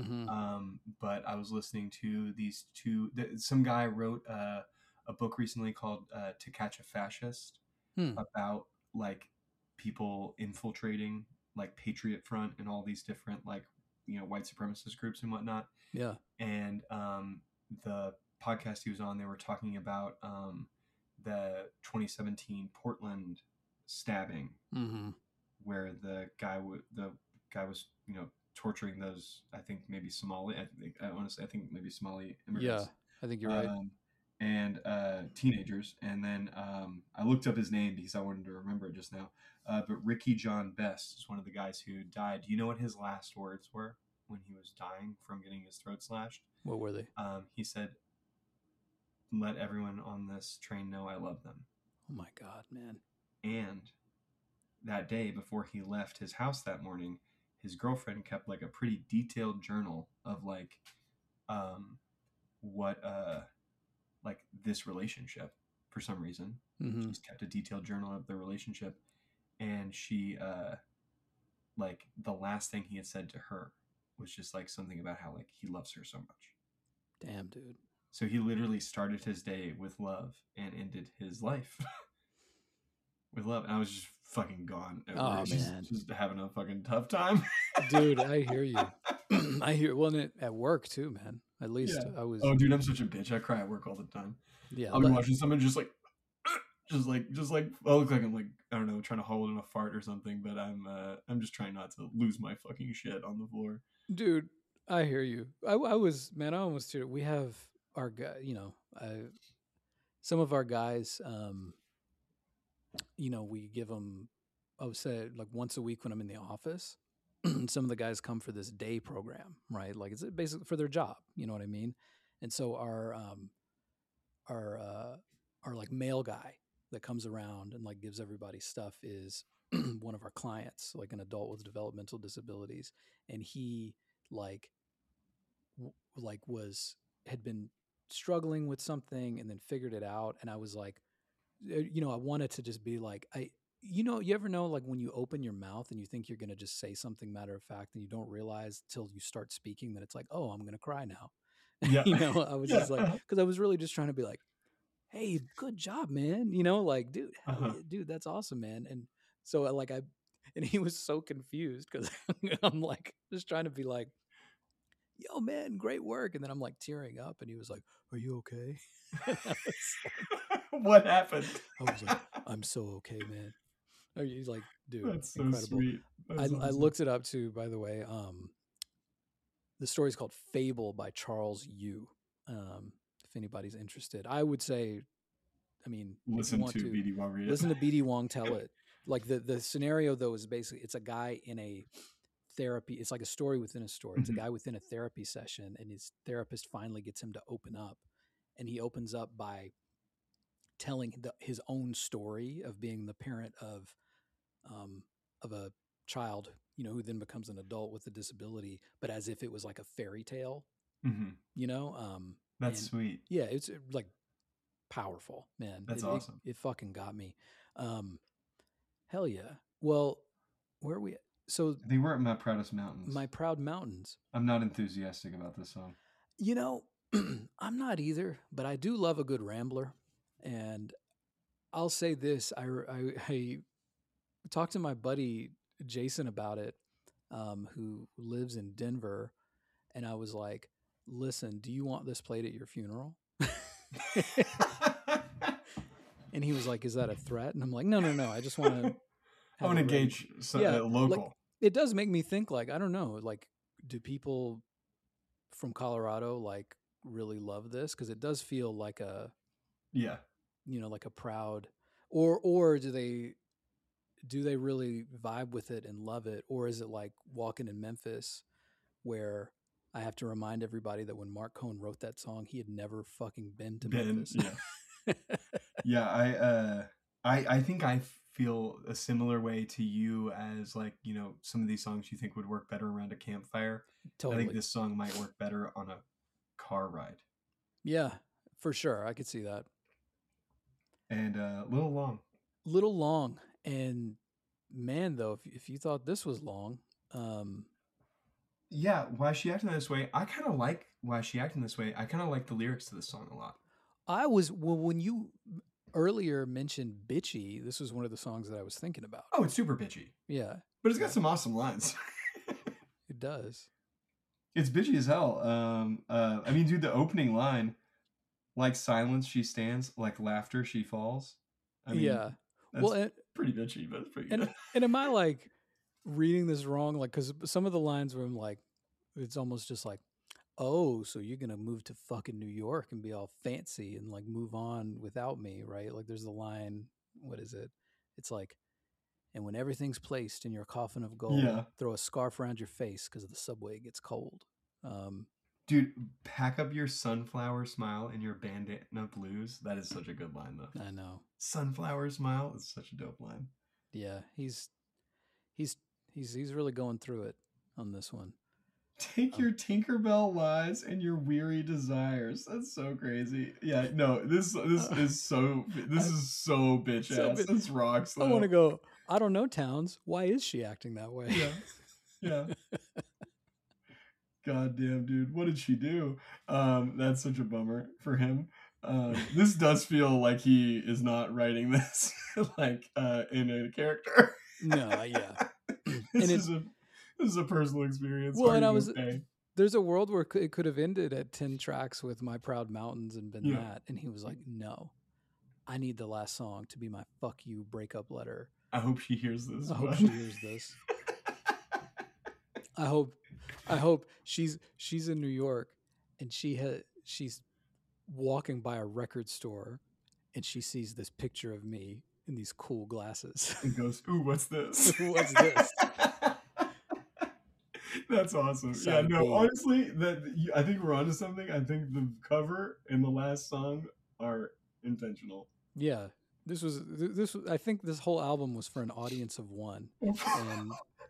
But I was listening to these two, some guy wrote a book recently called To Catch a Fascist, about like people infiltrating like Patriot Front and all these different like white supremacist groups and whatnot. Yeah. And the podcast he was on, they were talking about the 2017 Portland stabbing, where the guy was torturing those, I think maybe Somali. I think maybe Somali immigrants. Yeah, I think you're right. And teenagers. And then I looked up his name because I wanted to remember it just now. But Ricky John Best is one of the guys who died. Do you know what his last words were when he was dying from getting his throat slashed? What were they? He said, "Let everyone on this train know I love them." Oh my God, man. And that day, before he left his house that morning, his girlfriend kept like a pretty detailed journal of like what like this relationship for some reason. She's kept a detailed journal of the relationship, and she like the last thing he had said to her was just like something about how like he loves her so much. Damn, dude. So he literally started his day with love and ended his life with love. And I was just fucking gone. Oh, man. Just having a fucking tough time. Dude, I hear you. I hear, well, at work too, man. At least I was. Oh, dude, I'm such a bitch. I cry at work all the time. Yeah. I'll be watching someone just like, I look like I'm like, I don't know, trying to hold in a fart or something, but I'm just trying not to lose my fucking shit on the floor. Dude, I hear you. I was, man, I almost hear, we have our guy, some of our guys, we give them, I would say like once a week when I'm in the office, some of the guys come for this day program, right? Like it's basically for their job, you know what I mean? And so our like male guy that comes around and like gives everybody stuff is one of our clients, like an adult with developmental disabilities. And he had been struggling with something and then figured it out. And I was like, I wanted to just be like, you ever know, like when you open your mouth and you think you're going to just say something matter of fact and you don't realize till you start speaking that it's like, oh, I'm going to cry now. Yeah. I was just like, because I was really just trying to be like, hey, good job, man. Like, dude, that's awesome, man. And so and he was so confused because I'm like, just trying to be like, yo, man, great work. And then I'm like tearing up and he was like, are you okay? And I was like, what happened? I was like, I'm so okay, man. He's like, dude, that's so incredible. sweet. I looked it up too, by the way. The story is called Fable by Charles Yu. If anybody's interested, I would say, listen to B.D. Wong read it. Listen to B.D. Wong tell it. Like the scenario though is basically it's a guy in a therapy. It's like a story within a story. It's a guy within a therapy session, and his therapist finally gets him to open up, and he opens up by telling his own story of being the parent of a child, who then becomes an adult with a disability, but as if it was like a fairy tale. That's sweet. Yeah, it's like powerful, man. That's awesome. It fucking got me. Hell yeah. Well, where are we at? So they were at My Proudest Mountains. My Proud Mountains. I'm not enthusiastic about this song. I'm not either, but I do love a good rambler. And I'll say this, I talked to my buddy Jason about it, who lives in Denver, and I was like, listen, do you want this played at your funeral? And he was like, is that a threat? And I'm like, no, I just want to I want to gauge local. Like, it does make me think, like, I don't know, like, do people from Colorado like really love this? Because it does feel like a like a proud, or do they really vibe with it and love it, or is it like Walking in Memphis, where I have to remind everybody that when Mark Cohn wrote that song, he had never fucking been to Memphis. I think I feel a similar way to you as like, some of these songs you think would work better around a campfire. Totally. I think this song might work better on a car ride. Yeah, for sure. I could see that. And a little long. And man, though, if you thought this was long, Why Is She Acting This Way? I kind of like Why Is She Acting This Way. I kind of like the lyrics to this song a lot. When you earlier mentioned bitchy, this was one of the songs that I was thinking about. Oh, it's super bitchy. Yeah. But it's got some awesome lines. It does. It's bitchy as hell. I mean, dude, the opening line, like silence she stands, like laughter she falls. I mean, that's pretty bitchy, but it's pretty good. And am I like reading this wrong? Like, because some of the lines where I'm like, it's almost just like, oh, so you're gonna move to fucking New York and be all fancy and like move on without me, right? Like, there's the line, what is it? It's like, and when everything's placed in your coffin of gold, throw a scarf around your face because the subway gets cold. Dude, pack up your sunflower smile and your bandana blues. That is such a good line, though. I know. Sunflower smile is such a dope line. Yeah, he's really going through it on this one. Take your Tinkerbell lies and your weary desires. That's so crazy. Yeah, no, this is so bitch ass. This rocks. Though. I want to go. I don't know, Towns. Why is she acting that way? Yeah. God damn, dude. What did she do? That's such a bummer for him. This does feel like he is not writing this like in a character. No, yeah. This is a personal experience. Well, and there's a world where it could have ended at 10 tracks with My Proud Mountains and been that. And he was like, no, I need the last song to be my fuck you breakup letter. I hope she hears this. I hope she hears this. I hope she's in New York and she's walking by a record store and she sees this picture of me in these cool glasses. And goes, ooh, what's this? What's this? That's awesome. Yeah, no, honestly, I think we're onto something. I think the cover and the last song are intentional. Yeah. This was I think this whole album was for an audience of one. And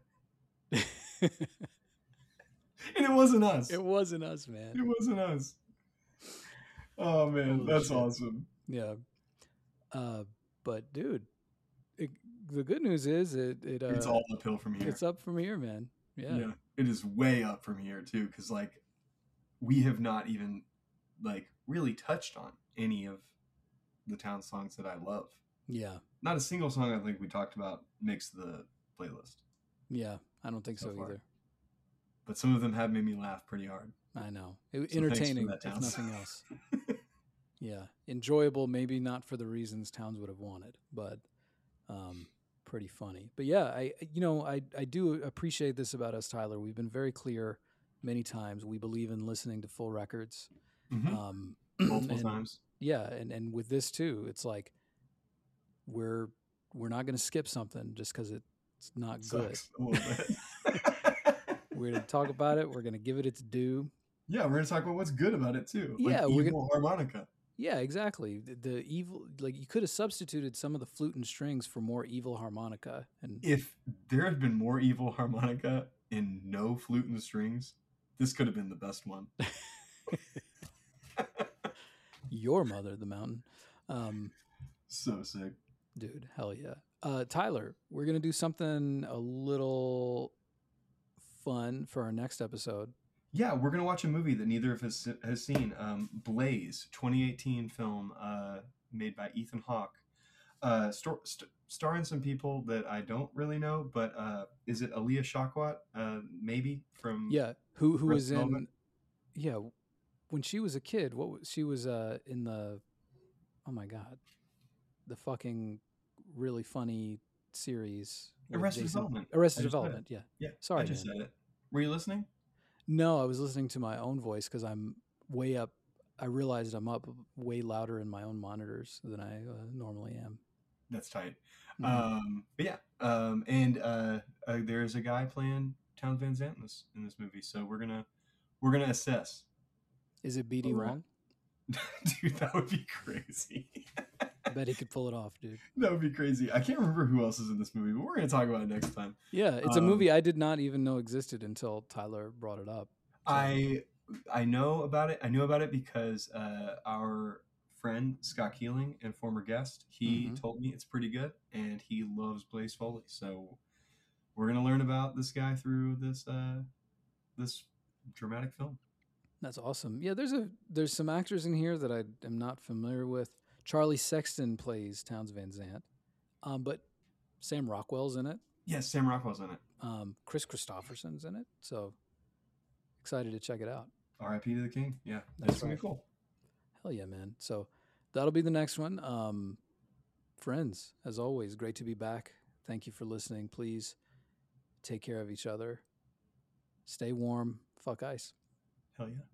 and it wasn't us. It wasn't us, man. It wasn't us. Oh man, that's awesome. Yeah. But dude, the good news is it's all uphill from here. It's up from here, man. Yeah. It is way up from here too, because like we have not even like really touched on any of the town songs that I love. Yeah. Not a single song I think we talked about makes the playlist. Yeah, I don't think so either. But some of them have made me laugh pretty hard. I know. Entertaining, if nothing else. Yeah. Enjoyable, maybe not for the reasons Towns would have wanted, but pretty funny. But yeah, I do appreciate this about us, Tyler. We've been very clear many times. We believe in listening to full records. Mm-hmm. Multiple times. Yeah, and with this too, it's like we're not going to skip something just because it's not good. A little bit. We're going to talk about it. We're going to give it its due. Yeah, we're going to talk about what's good about it too. Like evil harmonica. Yeah, exactly. The evil, like you could have substituted some of the flute and strings for more evil harmonica. And if there had been more evil harmonica and no flute and strings, this could have been the best one. Your Mother, the Mountain. So sick. Dude, hell yeah. Tyler, we're going to do something a little fun for our next episode. Yeah, we're going to watch a movie that neither of us has seen. Blaze, 2018 film made by Ethan Hawke. Starring some people that I don't really know, but is it Aaliyah Shawkat? Maybe from who was in when she was a kid. She was in the oh my god, the fucking really funny series Arrested Development. Arrested Development. Yeah. Sorry, I just said it. Were you listening? No, I was listening to my own voice because I'm way up. I realized I'm up way louder in my own monitors than I normally am. That's tight. Mm-hmm. But yeah, and there's a guy playing Townes Van Zandt in this movie, so we're gonna assess. Is it BD Wong? Dude, that would be crazy. I bet he could pull it off, dude. That would be crazy. I can't remember who else is in this movie, but we're going to talk about it next time. Yeah, it's a movie I did not even know existed until Tyler brought it up. So. I know about it. I knew about it because our friend Scott Keeling and former guest, he told me it's pretty good, and he loves Blaze Foley. So we're going to learn about this guy through this this dramatic film. That's awesome. Yeah, there's some actors in here that I am not familiar with. Charlie Sexton plays Townes Van Zandt, but Sam Rockwell's in it. Yes, Sam Rockwell's in it. Chris Christopherson's in it. So excited to check it out. R.I.P. to the king. Yeah, that's really cool. Hell yeah, man. So that'll be the next one. Friends, as always, great to be back. Thank you for listening. Please take care of each other. Stay warm. Fuck ice. Hell yeah.